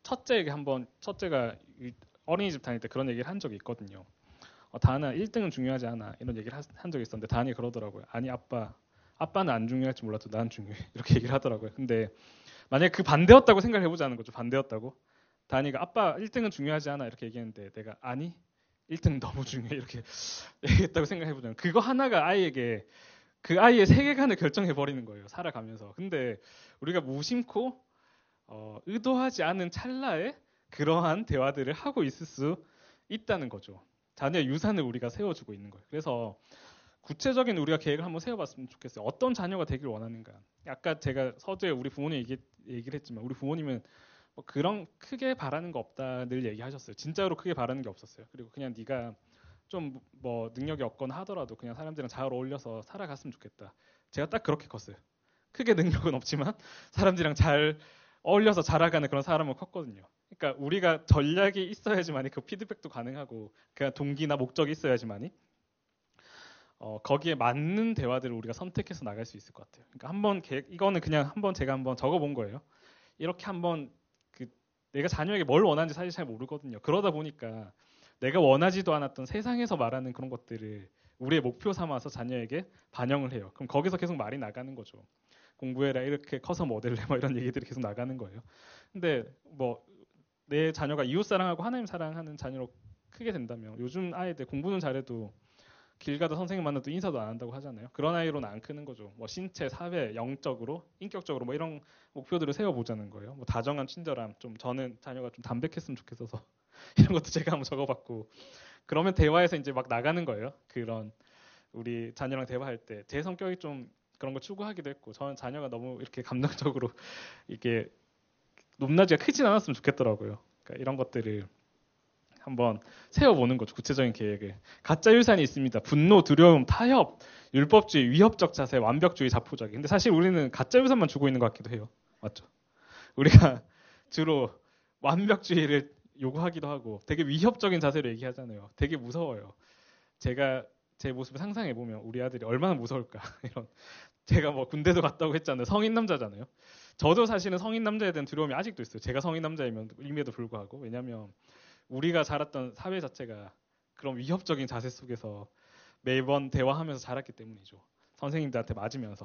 첫째가 어린이집 다닐 때 그런 얘기를 한 적이 있거든요. 다은아 1등은 중요하지 않아 이런 얘기를 한 적이 있었는데 다은이 그러더라고요. 아니 아빠는 안 중요할지 몰라도 난 중요해 이렇게 얘기를 하더라고요. 근데 만약에 그 반대였다고 생각을 해보자는 거죠. 반대였다고. 다은이가 아빠 1등은 중요하지 않아 이렇게 얘기했는데 내가 아니 1등 너무 중요해 이렇게 얘기했다고 생각해보자면 그거 하나가 아이에게 그 아이의 세계관을 결정해버리는 거예요. 살아가면서. 근데 우리가 무심코 의도하지 않은 찰나에 그러한 대화들을 하고 있을 수 있다는 거죠. 자녀의 유산을 우리가 세워주고 있는 거예요. 그래서 구체적인 우리가 계획을 한번 세워봤으면 좋겠어요. 어떤 자녀가 되길 원하는가. 아까 제가 서두에 우리 부모님 얘기를 했지만 우리 부모님은 뭐 그런 크게 바라는 거 없다 늘 얘기하셨어요. 진짜로 크게 바라는 게 없었어요. 그리고 그냥 네가 좀 뭐 능력이 없거나 하더라도 그냥 사람들이랑 잘 어울려서 살아갔으면 좋겠다. 제가 딱 그렇게 컸어요. 크게 능력은 없지만 사람들이랑 잘 어울려서 자라가는 그런 사람을 컸거든요. 그러니까 우리가 전략이 있어야지만이 그 피드백도 가능하고 그냥 동기나 목적이 있어야지만이 거기에 맞는 대화들을 우리가 선택해서 나갈 수 있을 것 같아요. 그러니까 이거는 그냥 제가 한번 적어본 거예요. 이렇게 한번 내가 자녀에게 뭘 원하는지 사실 잘 모르거든요. 그러다 보니까 내가 원하지도 않았던 세상에서 말하는 그런 것들을 우리의 목표 삼아서 자녀에게 반영을 해요. 그럼 거기서 계속 말이 나가는 거죠. 공부해라 이렇게 커서 뭐 될래 뭐 이런 얘기들이 계속 나가는 거예요. 근데 뭐 내 자녀가 이웃 사랑하고 하나님 사랑하는 자녀로 크게 된다면 요즘 아이들 공부는 잘해도 길 가다 선생님 만나도 인사도 안 한다고 하잖아요. 그런 아이로는 안 크는 거죠. 뭐 신체, 사회, 영적으로, 인격적으로 뭐 이런 목표들을 세워보자는 거예요. 뭐 다정한 친절함, 좀 저는 자녀가 좀 담백했으면 좋겠어서 이런 것도 제가 한번 적어봤고 그러면 대화에서 이제 막 나가는 거예요. 그런 우리 자녀랑 대화할 때 제 성격이 좀 그런 거 추구하기도 했고 저는 자녀가 너무 이렇게 감정적으로 이게 높낮이가 크진 않았으면 좋겠더라고요. 그러니까 이런 것들을 한번 세워보는 거죠. 구체적인 계획을. 가짜 유산이 있습니다. 분노, 두려움, 타협, 율법주의, 위협적 자세, 완벽주의, 자포자기. 근데 사실 우리는 가짜 유산만 주고 있는 것 같기도 해요. 맞죠? 우리가 주로 완벽주의를 요구하기도 하고 되게 위협적인 자세로 얘기하잖아요. 되게 무서워요. 제가 제 모습을 상상해보면 우리 아들이 얼마나 무서울까. 이런 제가 뭐 군대도 갔다고 했잖아요. 성인 남자잖아요. 저도 사실은 성인 남자에 대한 두려움이 아직도 있어요. 제가 성인 남자임에도 불구하고. 왜냐하면 우리가 자랐던 사회 자체가 그런 위협적인 자세 속에서 매번 대화하면서 자랐기 때문이죠. 선생님들한테 맞으면서.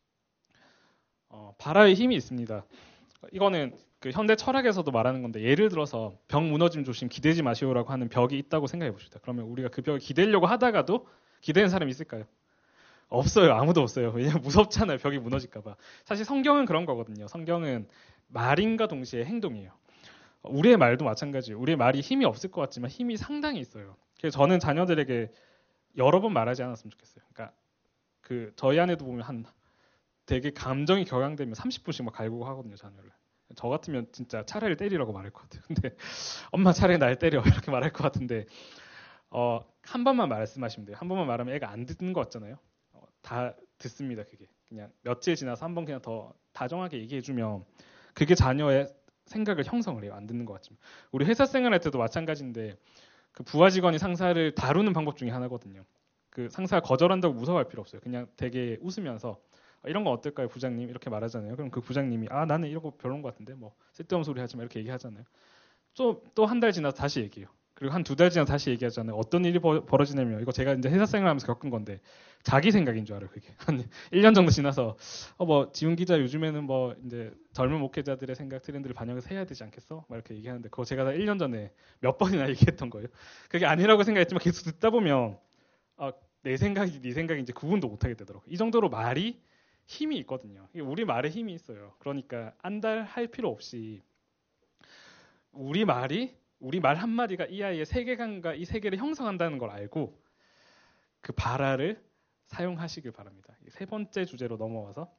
바라의 힘이 있습니다. 이거는 그 현대 철학에서도 말하는 건데 예를 들어서 벽 무너짐 조심 기대지 마시오라고 하는 벽이 있다고 생각해 봅시다. 그러면 우리가 그 벽을 기대려고 하다가도 기대는 사람이 있을까요? 없어요. 아무도 없어요. 왜냐면 무섭잖아요. 벽이 무너질까 봐. 사실 성경은 그런 거거든요. 성경은 말인과 동시에 행동이에요. 우리의 말도 마찬가지예요. 우리의 말이 힘이 없을 것 같지만 힘이 상당히 있어요. 그래서 저는 자녀들에게 여러 번 말하지 않았으면 좋겠어요. 그러니까 그 저희 아내도 보면 되게 감정이 격양되면 30분씩 막 갈구고 하거든요, 자녀를. 저 같으면 진짜 차라리 때리라고 말할 것 같아요. 근데 엄마 차라리 날 때려 이렇게 말할 것 같은데 한 번만 말씀하시면 돼요. 한 번만 말하면 애가 안 듣는 거 같잖아요. 다 듣습니다. 그게 그냥 며칠 지나서 한 번 그냥 더 다정하게 얘기해주면 그게 자녀의 생각을 형성을 해요. 안 듣는 것 같지만 우리 회사 생활할 때도 마찬가지인데 그 부하 직원이 상사를 다루는 방법 중에 하나거든요. 그 상사가 거절한다고 무서워할 필요 없어요. 그냥 되게 웃으면서 이런 거 어떨까요, 부장님? 이렇게 말하잖아요. 그럼 그 부장님이 나는 이런 거 별론 것 같은데 뭐 쓸데없는 소리 하지 마 이렇게 얘기하잖아요. 또 한 달 지나서 다시 얘기해요. 그리고 한 2달 지나서 다시 얘기하잖아요. 어떤 일이 벌어지냐면 이거 제가 이제 회사 생활하면서 겪은 건데 자기 생각인 줄 알아요. 그게 한 1년 정도 지나서 뭐 지훈 기자 요즘에는 뭐 이제 젊은 목회자들의 생각 트렌드를 반영해서 해야 되지 않겠어? 막 이렇게 얘기하는데 그거 제가 다 1년 전에 몇 번이나 얘기했던 거예요. 그게 아니라고 생각했지만 계속 듣다 보면 내 생각이 네 생각이 이제 구분도 못하게 되더라고요. 이 정도로 말이 힘이 있거든요. 우리 말에 힘이 있어요. 그러니까 안달할 필요 없이 우리 말 한마디가 이 아이의 세계관과 이 세계를 형성한다는 걸 알고 그 바라를 사용하시길 바랍니다. 세 번째 주제로 넘어와서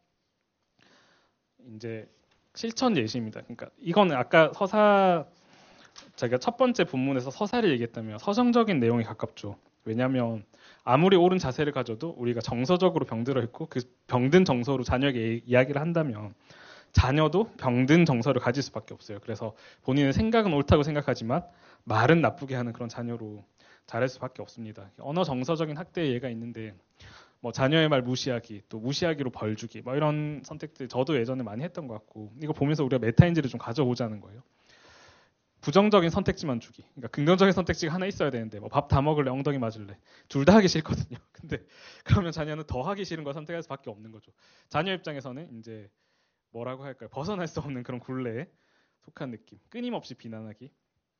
이제 실천 예시입니다. 그러니까 이거는 아까 제가 첫 번째 본문에서 서사를 얘기했다면 서정적인 내용에 가깝죠. 왜냐하면 아무리 옳은 자세를 가져도 우리가 정서적으로 병들어 있고 그 병든 정서로 자녀에게 이야기를 한다면 자녀도 병든 정서를 가질 수밖에 없어요. 그래서 본인의 생각은 옳다고 생각하지만 말은 나쁘게 하는 그런 자녀로 자랄 수밖에 없습니다. 언어 정서적인 학대의 예가 있는데 뭐 자녀의 말 무시하기, 또 무시하기로 벌 주기 뭐 이런 선택들 저도 예전에 많이 했던 것 같고 이거 보면서 우리가 메타인지를 좀 가져오자는 거예요. 부정적인 선택지만 주기. 그러니까 긍정적인 선택지가 하나 있어야 되는데 뭐 밥 다 먹을래, 엉덩이 맞을래. 둘 다 하기 싫거든요. 근데 그러면 자녀는 더 하기 싫은 걸 선택할 수밖에 없는 거죠. 자녀 입장에서는 이제 뭐라고 할까요? 벗어날 수 없는 그런 굴레에 속한 느낌. 끊임없이 비난하기.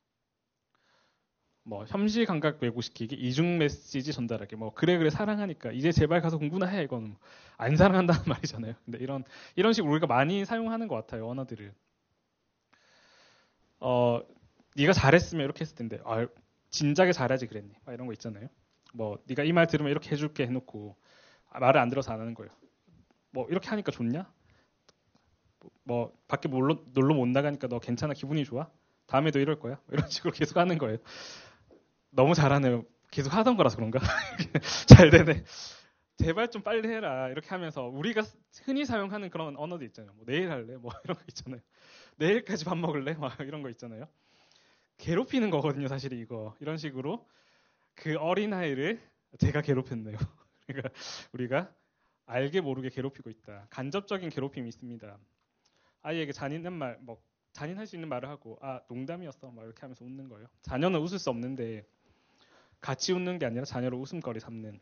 뭐 현실 감각 왜곡시키기, 이중 메시지 전달하기. 뭐 그래 사랑하니까 이제 제발 가서 공부나 해. 이건 안 사랑한다는 말이잖아요. 근데 이런 식으로 우리가 많이 사용하는 것 같아요. 언어들을. 네가 잘했으면 이렇게 했을 텐데 진작에 잘하지 그랬니? 막 이런 거 있잖아요. 뭐 네가 이 말 들으면 이렇게 해줄게 해놓고 말을 안 들어서 안 하는 거예요. 뭐 이렇게 하니까 좋냐? 뭐 밖에 놀러 못 나가니까 너 괜찮아? 기분이 좋아? 다음에도 이럴 거야? 이런 식으로 계속 하는 거예요. 너무 잘하네요. 계속 하던 거라서 그런가? 잘 되네. 제발 좀 빨리 해라. 이렇게 하면서 우리가 흔히 사용하는 그런 언어도 있잖아요. 뭐 내일 할래? 뭐 이런 거 있잖아요. 내일까지 밥 먹을래? 막 이런 거 있잖아요. 괴롭히는 거거든요, 사실 이거. 이런 식으로 그 어린아이를 제가 괴롭혔네요. 그러니까 우리가 알게 모르게 괴롭히고 있다. 간접적인 괴롭힘이 있습니다. 아이에게 잔인한 말, 뭐 잔인할 수 있는 말을 하고 농담이었어. 막 이렇게 하면서 웃는 거예요. 자녀는 웃을 수 없는데 같이 웃는 게 아니라 자녀를 웃음거리 삼는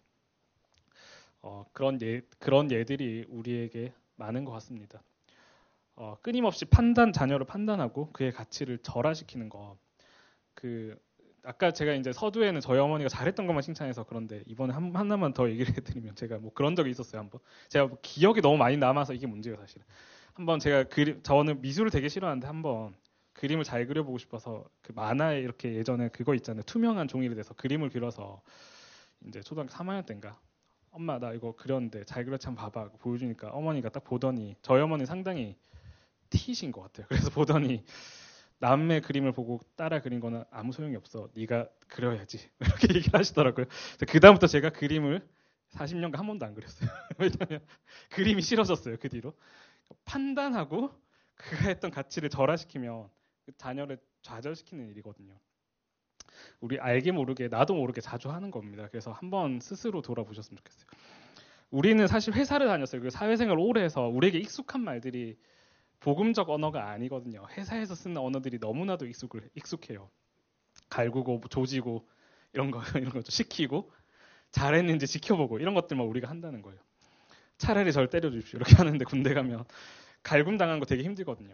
그런 예들이 우리에게 많은 것 같습니다. 끊임없이 자녀를 판단하고 그의 가치를 절하시키는 거. 아까 제가 이제 서두에는 저희 어머니가 잘했던 것만 칭찬해서 그런데 이번에 하나만 더 얘기를 해드리면 제가 뭐 그런 적이 있었어요. 한번 제가 기억이 너무 많이 남아서 이게 문제예요, 사실은. 한번 저는 미술을 되게 싫어하는데 한번 그림을 잘 그려보고 싶어서 그 만화에 이렇게 예전에 그거 있잖아요. 투명한 종이를 내서 그림을 그려서 이제 초등학교 3학년 때인가 엄마 나 이거 그렸는데 잘 그렸지 한번 봐봐 보여주니까 어머니가 딱 보더니 저희 어머니 상당히 T신 것 같아요. 그래서 보더니 남의 그림을 보고 따라 그린 거는 아무 소용이 없어. 네가 그려야지. 이렇게 얘기를 하시더라고요. 그 다음부터 제가 그림을 40년간 한 번도 안 그렸어요. 왜냐하면 그림이 싫어졌어요. 그 뒤로. 판단하고 그가 했던 가치를 절하시키면 그 자녀를 좌절시키는 일이거든요. 우리 알게 모르게 나도 모르게 자주 하는 겁니다. 그래서 한번 스스로 돌아보셨으면 좋겠어요. 우리는 사실 회사를 다녔어요. 그 사회생활을 오래 해서 우리에게 익숙한 말들이 복음적 언어가 아니거든요. 회사에서 쓰는 언어들이 너무나도 익숙해요. 갈구고 조지고 이런 거 시키고 잘했는지 지켜보고 이런 것들만 우리가 한다는 거예요. 차라리 절 때려주십시오. 이렇게 하는데 군대 가면 갈굼 당하는 거 되게 힘들거든요.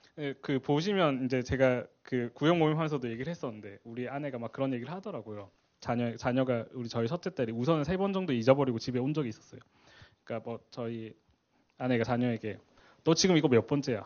그 보시면 이제 제가 그 구역 모임하면서도 얘기를 했었는데 우리 아내가 막 그런 얘기를 하더라고요. 자녀가 저희 첫째 딸이 우선은 3번 정도 잊어버리고 집에 온 적이 있었어요. 그러니까 뭐 저희 아내가 자녀에게 너 지금 이거 몇 번째야?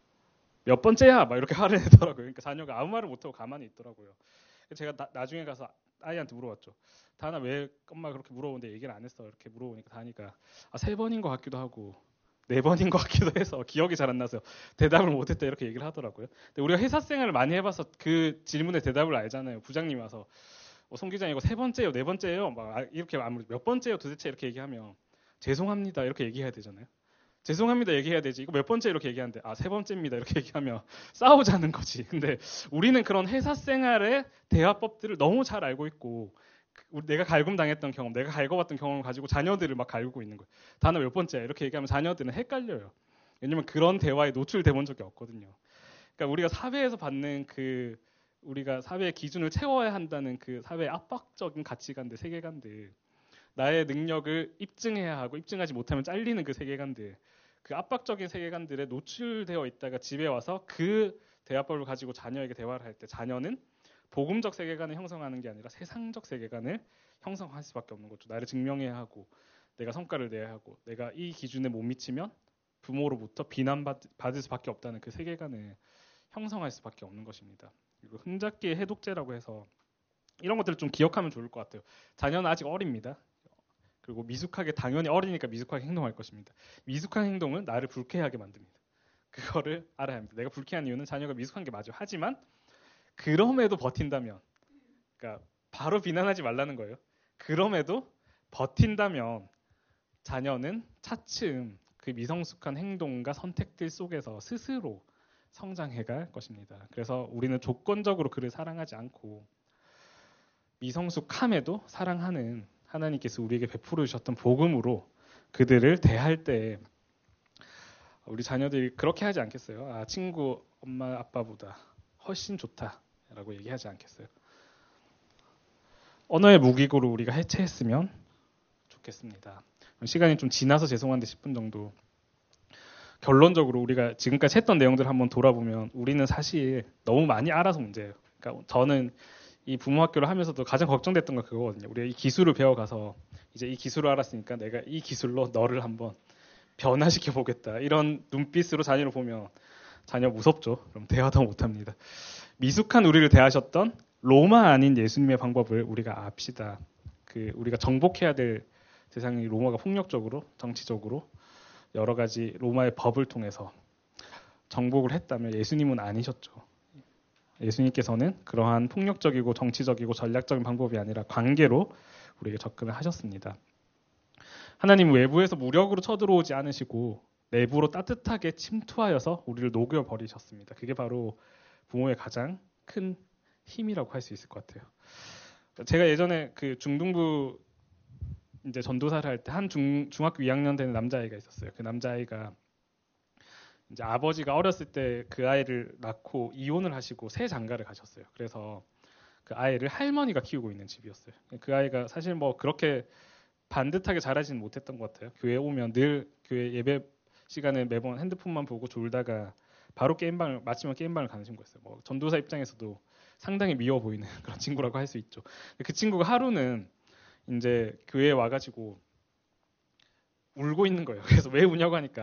몇 번째야? 막 이렇게 화를 내더라고요. 그러니까 자녀가 아무 말을 못하고 가만히 있더라고요. 제가 나중에 가서 아이한테 물어봤죠. 다나 왜 엄마가 그렇게 물어보는데 얘기를 안 했어? 이렇게 물어보니까 다니까 3번인 것 같기도 하고 4번인 것 같기도 해서 기억이 잘 안 나서 대답을 못했다 이렇게 얘기를 하더라고요. 근데 우리가 회사 생활을 많이 해봐서 그 질문에 대답을 알잖아요. 부장님이 와서 송 기장 이거 3번째요, 4번째요, 막 이렇게 몇 번째요 도대체 이렇게 얘기하면 죄송합니다 이렇게 얘기해야 되잖아요. 죄송합니다 얘기해야 되지. 이거 몇 번째 이렇게 얘기하는데 3번째입니다 이렇게 얘기하면 싸우자는 거지. 근데 우리는 그런 회사 생활의 대화법들을 너무 잘 알고 있고 내가 갈굼 당했던 경험, 내가 갈궈봤던 경험을 가지고 자녀들을 막 갈구고 있는 거예요. 단어 몇 번째야 이렇게 얘기하면 자녀들은 헷갈려요. 왜냐면 그런 대화에 노출돼 본 적이 없거든요. 그러니까 우리가 사회에서 받는 우리가 사회의 기준을 채워야 한다는 그 사회의 압박적인 가치관들, 세계관들, 나의 능력을 입증해야 하고 입증하지 못하면 잘리는 그 세계관들, 그 압박적인 세계관들에 노출되어 있다가 집에 와서 그 대화법을 가지고 자녀에게 대화를 할 때 자녀는 복음적 세계관을 형성하는 게 아니라 세상적 세계관을 형성할 수밖에 없는 거죠. 나를 증명해야 하고 내가 성과를 내야 하고 내가 이 기준에 못 미치면 부모로부터 비난받을 수밖에 없다는 그 세계관을 형성할 수밖에 없는 것입니다. 그리고 흥잡기의 해독제라고 해서 이런 것들을 좀 기억하면 좋을 것 같아요. 자녀는 아직 어립니다. 그리고 미숙하게 당연히 어리니까 미숙하게 행동할 것입니다. 미숙한 행동은 나를 불쾌하게 만듭니다. 그거를 알아야 합니다. 내가 불쾌한 이유는 자녀가 미숙한 게 맞아요. 하지만 그럼에도 버틴다면, 그러니까 바로 비난하지 말라는 거예요. 그럼에도 버틴다면 자녀는 차츰 그 미성숙한 행동과 선택들 속에서 스스로 성장해갈 것입니다. 그래서 우리는 조건적으로 그를 사랑하지 않고 미성숙함에도 사랑하는 하나님께서 우리에게 베풀어 주셨던 복음으로 그들을 대할 때 우리 자녀들이 그렇게 하지 않겠어요? 친구 엄마 아빠보다 훨씬 좋다라고 얘기하지 않겠어요? 언어의 무기고로 우리가 해체했으면 좋겠습니다. 시간이 좀 지나서 죄송한데 10분 정도. 결론적으로 우리가 지금까지 했던 내용들을 한번 돌아보면 우리는 사실 너무 많이 알아서 문제예요. 그러니까 저는 이 부모학교를 하면서도 가장 걱정됐던 건 그거거든요. 우리가 이 기술을 배워가서 이제 이 기술을 알았으니까 내가 이 기술로 너를 한번 변화시켜 보겠다. 이런 눈빛으로 자녀를 보면 자녀 무섭죠. 그럼 대화도 못합니다. 미숙한 우리를 대하셨던 로마 아닌 예수님의 방법을 우리가 압시다. 우리가 정복해야 될 세상이 로마가 폭력적으로 정치적으로 여러 가지 로마의 법을 통해서 정복을 했다면 예수님은 아니셨죠. 예수님께서는 그러한 폭력적이고 정치적이고 전략적인 방법이 아니라 관계로 우리에게 접근을 하셨습니다. 하나님은 외부에서 무력으로 쳐들어오지 않으시고 내부로 따뜻하게 침투하여서 우리를 녹여버리셨습니다. 그게 바로 부모의 가장 큰 힘이라고 할 수 있을 것 같아요. 제가 예전에 그 중등부 이제 전도사를 할 때 한 중학교 2학년 되는 남자아이가 있었어요. 그 남자아이가 이제 아버지가 어렸을 때 그 아이를 낳고 이혼을 하시고 새 장가를 가셨어요. 그래서 그 아이를 할머니가 키우고 있는 집이었어요. 그 아이가 사실 뭐 그렇게 반듯하게 자라지는 못했던 것 같아요. 교회 오면 늘 교회 예배 시간에 매번 핸드폰만 보고 졸다가 바로 마치면 게임방을 가는 친구였어요. 뭐 전도사 입장에서도 상당히 미워 보이는 그런 친구라고 할 수 있죠. 그 친구가 하루는 이제 교회에 와가지고 울고 있는 거예요. 그래서 왜 우냐고 하니까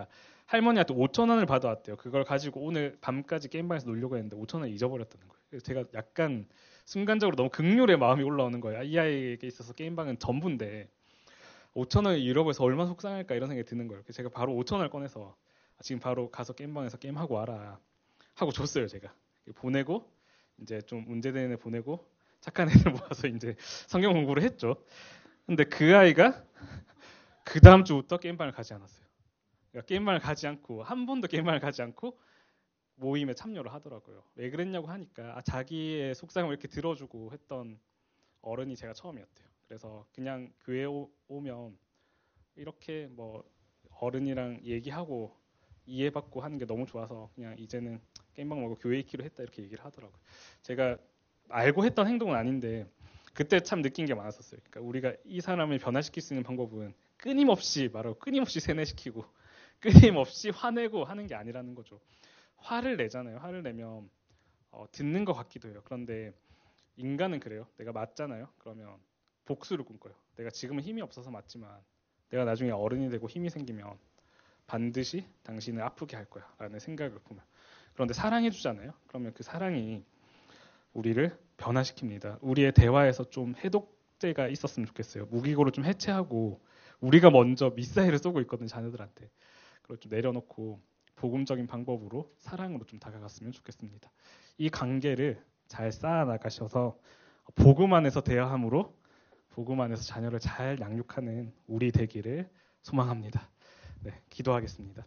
할머니한테 5,000원을 받아왔대요. 그걸 가지고 오늘 밤까지 게임방에서 놀려고 했는데 5,000원 잊어버렸다는 거예요. 그래서 제가 약간 순간적으로 너무 극률의 마음이 올라오는 거예요. 이 아이에게 있어서 게임방은 전부인데 5,000원을 잃어버려서 얼마나 속상할까 이런 생각이 드는 거예요. 그래서 제가 바로 5,000원을 꺼내서 지금 바로 가서 게임방에서 게임하고 와라 하고 줬어요. 제가 보내고 이제 좀 문제되는 애 보내고 착한 애들 모아서 이제 성경 공부를 했죠. 근데 그 아이가 그 다음 주부터 게임방을 가지 않았어요. 그러니까 게임방을 가지 않고 한 번도 게임방을 가지 않고 모임에 참여를 하더라고요. 왜 그랬냐고 하니까 자기의 속상함을 이렇게 들어주고 했던 어른이 제가 처음이었대요. 그래서 그냥 교회 오면 이렇게 뭐 어른이랑 얘기하고 이해받고 하는 게 너무 좋아서 그냥 이제는 게임방 말고 교회 있기로 했다 이렇게 얘기를 하더라고요. 제가 알고 했던 행동은 아닌데 그때 참 느낀 게 많았었어요. 그러니까 우리가 이 사람을 변화시킬 수 있는 방법은 끊임없이 말하고 끊임없이 세뇌시키고 끊임없이 화내고 하는 게 아니라는 거죠. 화를 내잖아요. 화를 내면 듣는 것 같기도 해요. 그런데 인간은 그래요. 내가 맞잖아요. 그러면 복수를 꿈꿔요. 내가 지금은 힘이 없어서 맞지만 내가 나중에 어른이 되고 힘이 생기면 반드시 당신을 아프게 할 거야 라는 생각을 품어요. 그런데 사랑해주잖아요. 그러면 그 사랑이 우리를 변화시킵니다. 우리의 대화에서 좀 해독제가 있었으면 좋겠어요. 무기고를 좀 해체하고 우리가 먼저 미사일을 쏘고 있거든요. 자녀들한테. 그걸 좀 내려놓고 복음적인 방법으로 사랑으로 좀 다가갔으면 좋겠습니다. 이 관계를 잘 쌓아나가셔서 복음 안에서 대화함으로 복음 안에서 자녀를 잘 양육하는 우리 되기를 소망합니다. 네, 기도하겠습니다.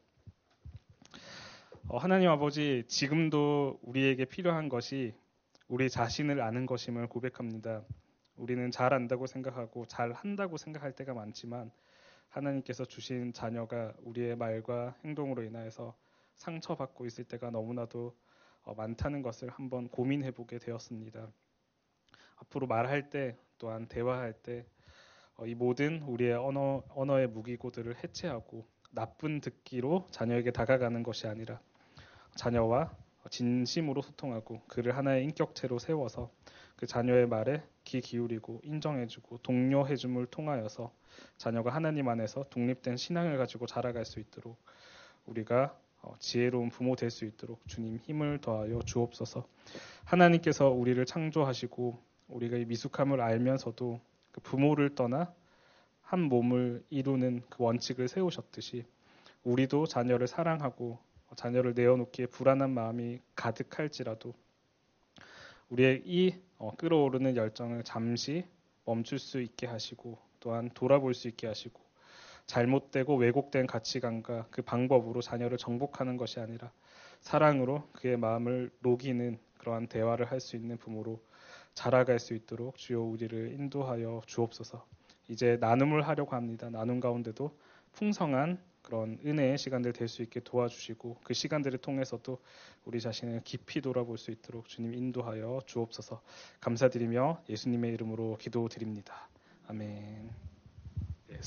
하나님 아버지, 지금도 우리에게 필요한 것이 우리 자신을 아는 것임을 고백합니다. 우리는 잘 안다고 생각하고 잘 한다고 생각할 때가 많지만 하나님께서 주신 자녀가 우리의 말과 행동으로 인하여서 상처받고 있을 때가 너무나도 많다는 것을 한번 고민해보게 되었습니다. 앞으로 말할 때 또한 대화할 때 이 모든 우리의 언어의 무기고들을 해체하고 나쁜 듣기로 자녀에게 다가가는 것이 아니라 자녀와 진심으로 소통하고 그를 하나의 인격체로 세워서 그 자녀의 말에 귀 기울이고 인정해주고 독려해줌을 통하여서 자녀가 하나님 안에서 독립된 신앙을 가지고 자라갈 수 있도록 우리가 지혜로운 부모 될 수 있도록 주님 힘을 더하여 주옵소서. 하나님께서 우리를 창조하시고 우리가 이 미숙함을 알면서도 그 부모를 떠나 한 몸을 이루는 그 원칙을 세우셨듯이 우리도 자녀를 사랑하고 자녀를 내어놓기에 불안한 마음이 가득할지라도 우리의 이 끓어오르는 열정을 잠시 멈출 수 있게 하시고 또한 돌아볼 수 있게 하시고 잘못되고 왜곡된 가치관과 그 방법으로 자녀를 정복하는 것이 아니라 사랑으로 그의 마음을 녹이는 그러한 대화를 할 수 있는 부모로 자라갈 수 있도록 주여 우리를 인도하여 주옵소서. 이제 나눔을 하려고 합니다. 나눔 가운데도 풍성한 그런 은혜의 시간들 될 수 있게 도와주시고 그 시간들을 통해서도 우리 자신을 깊이 돌아볼 수 있도록 주님 인도하여 주옵소서. 감사드리며 예수님의 이름으로 기도드립니다. 아멘.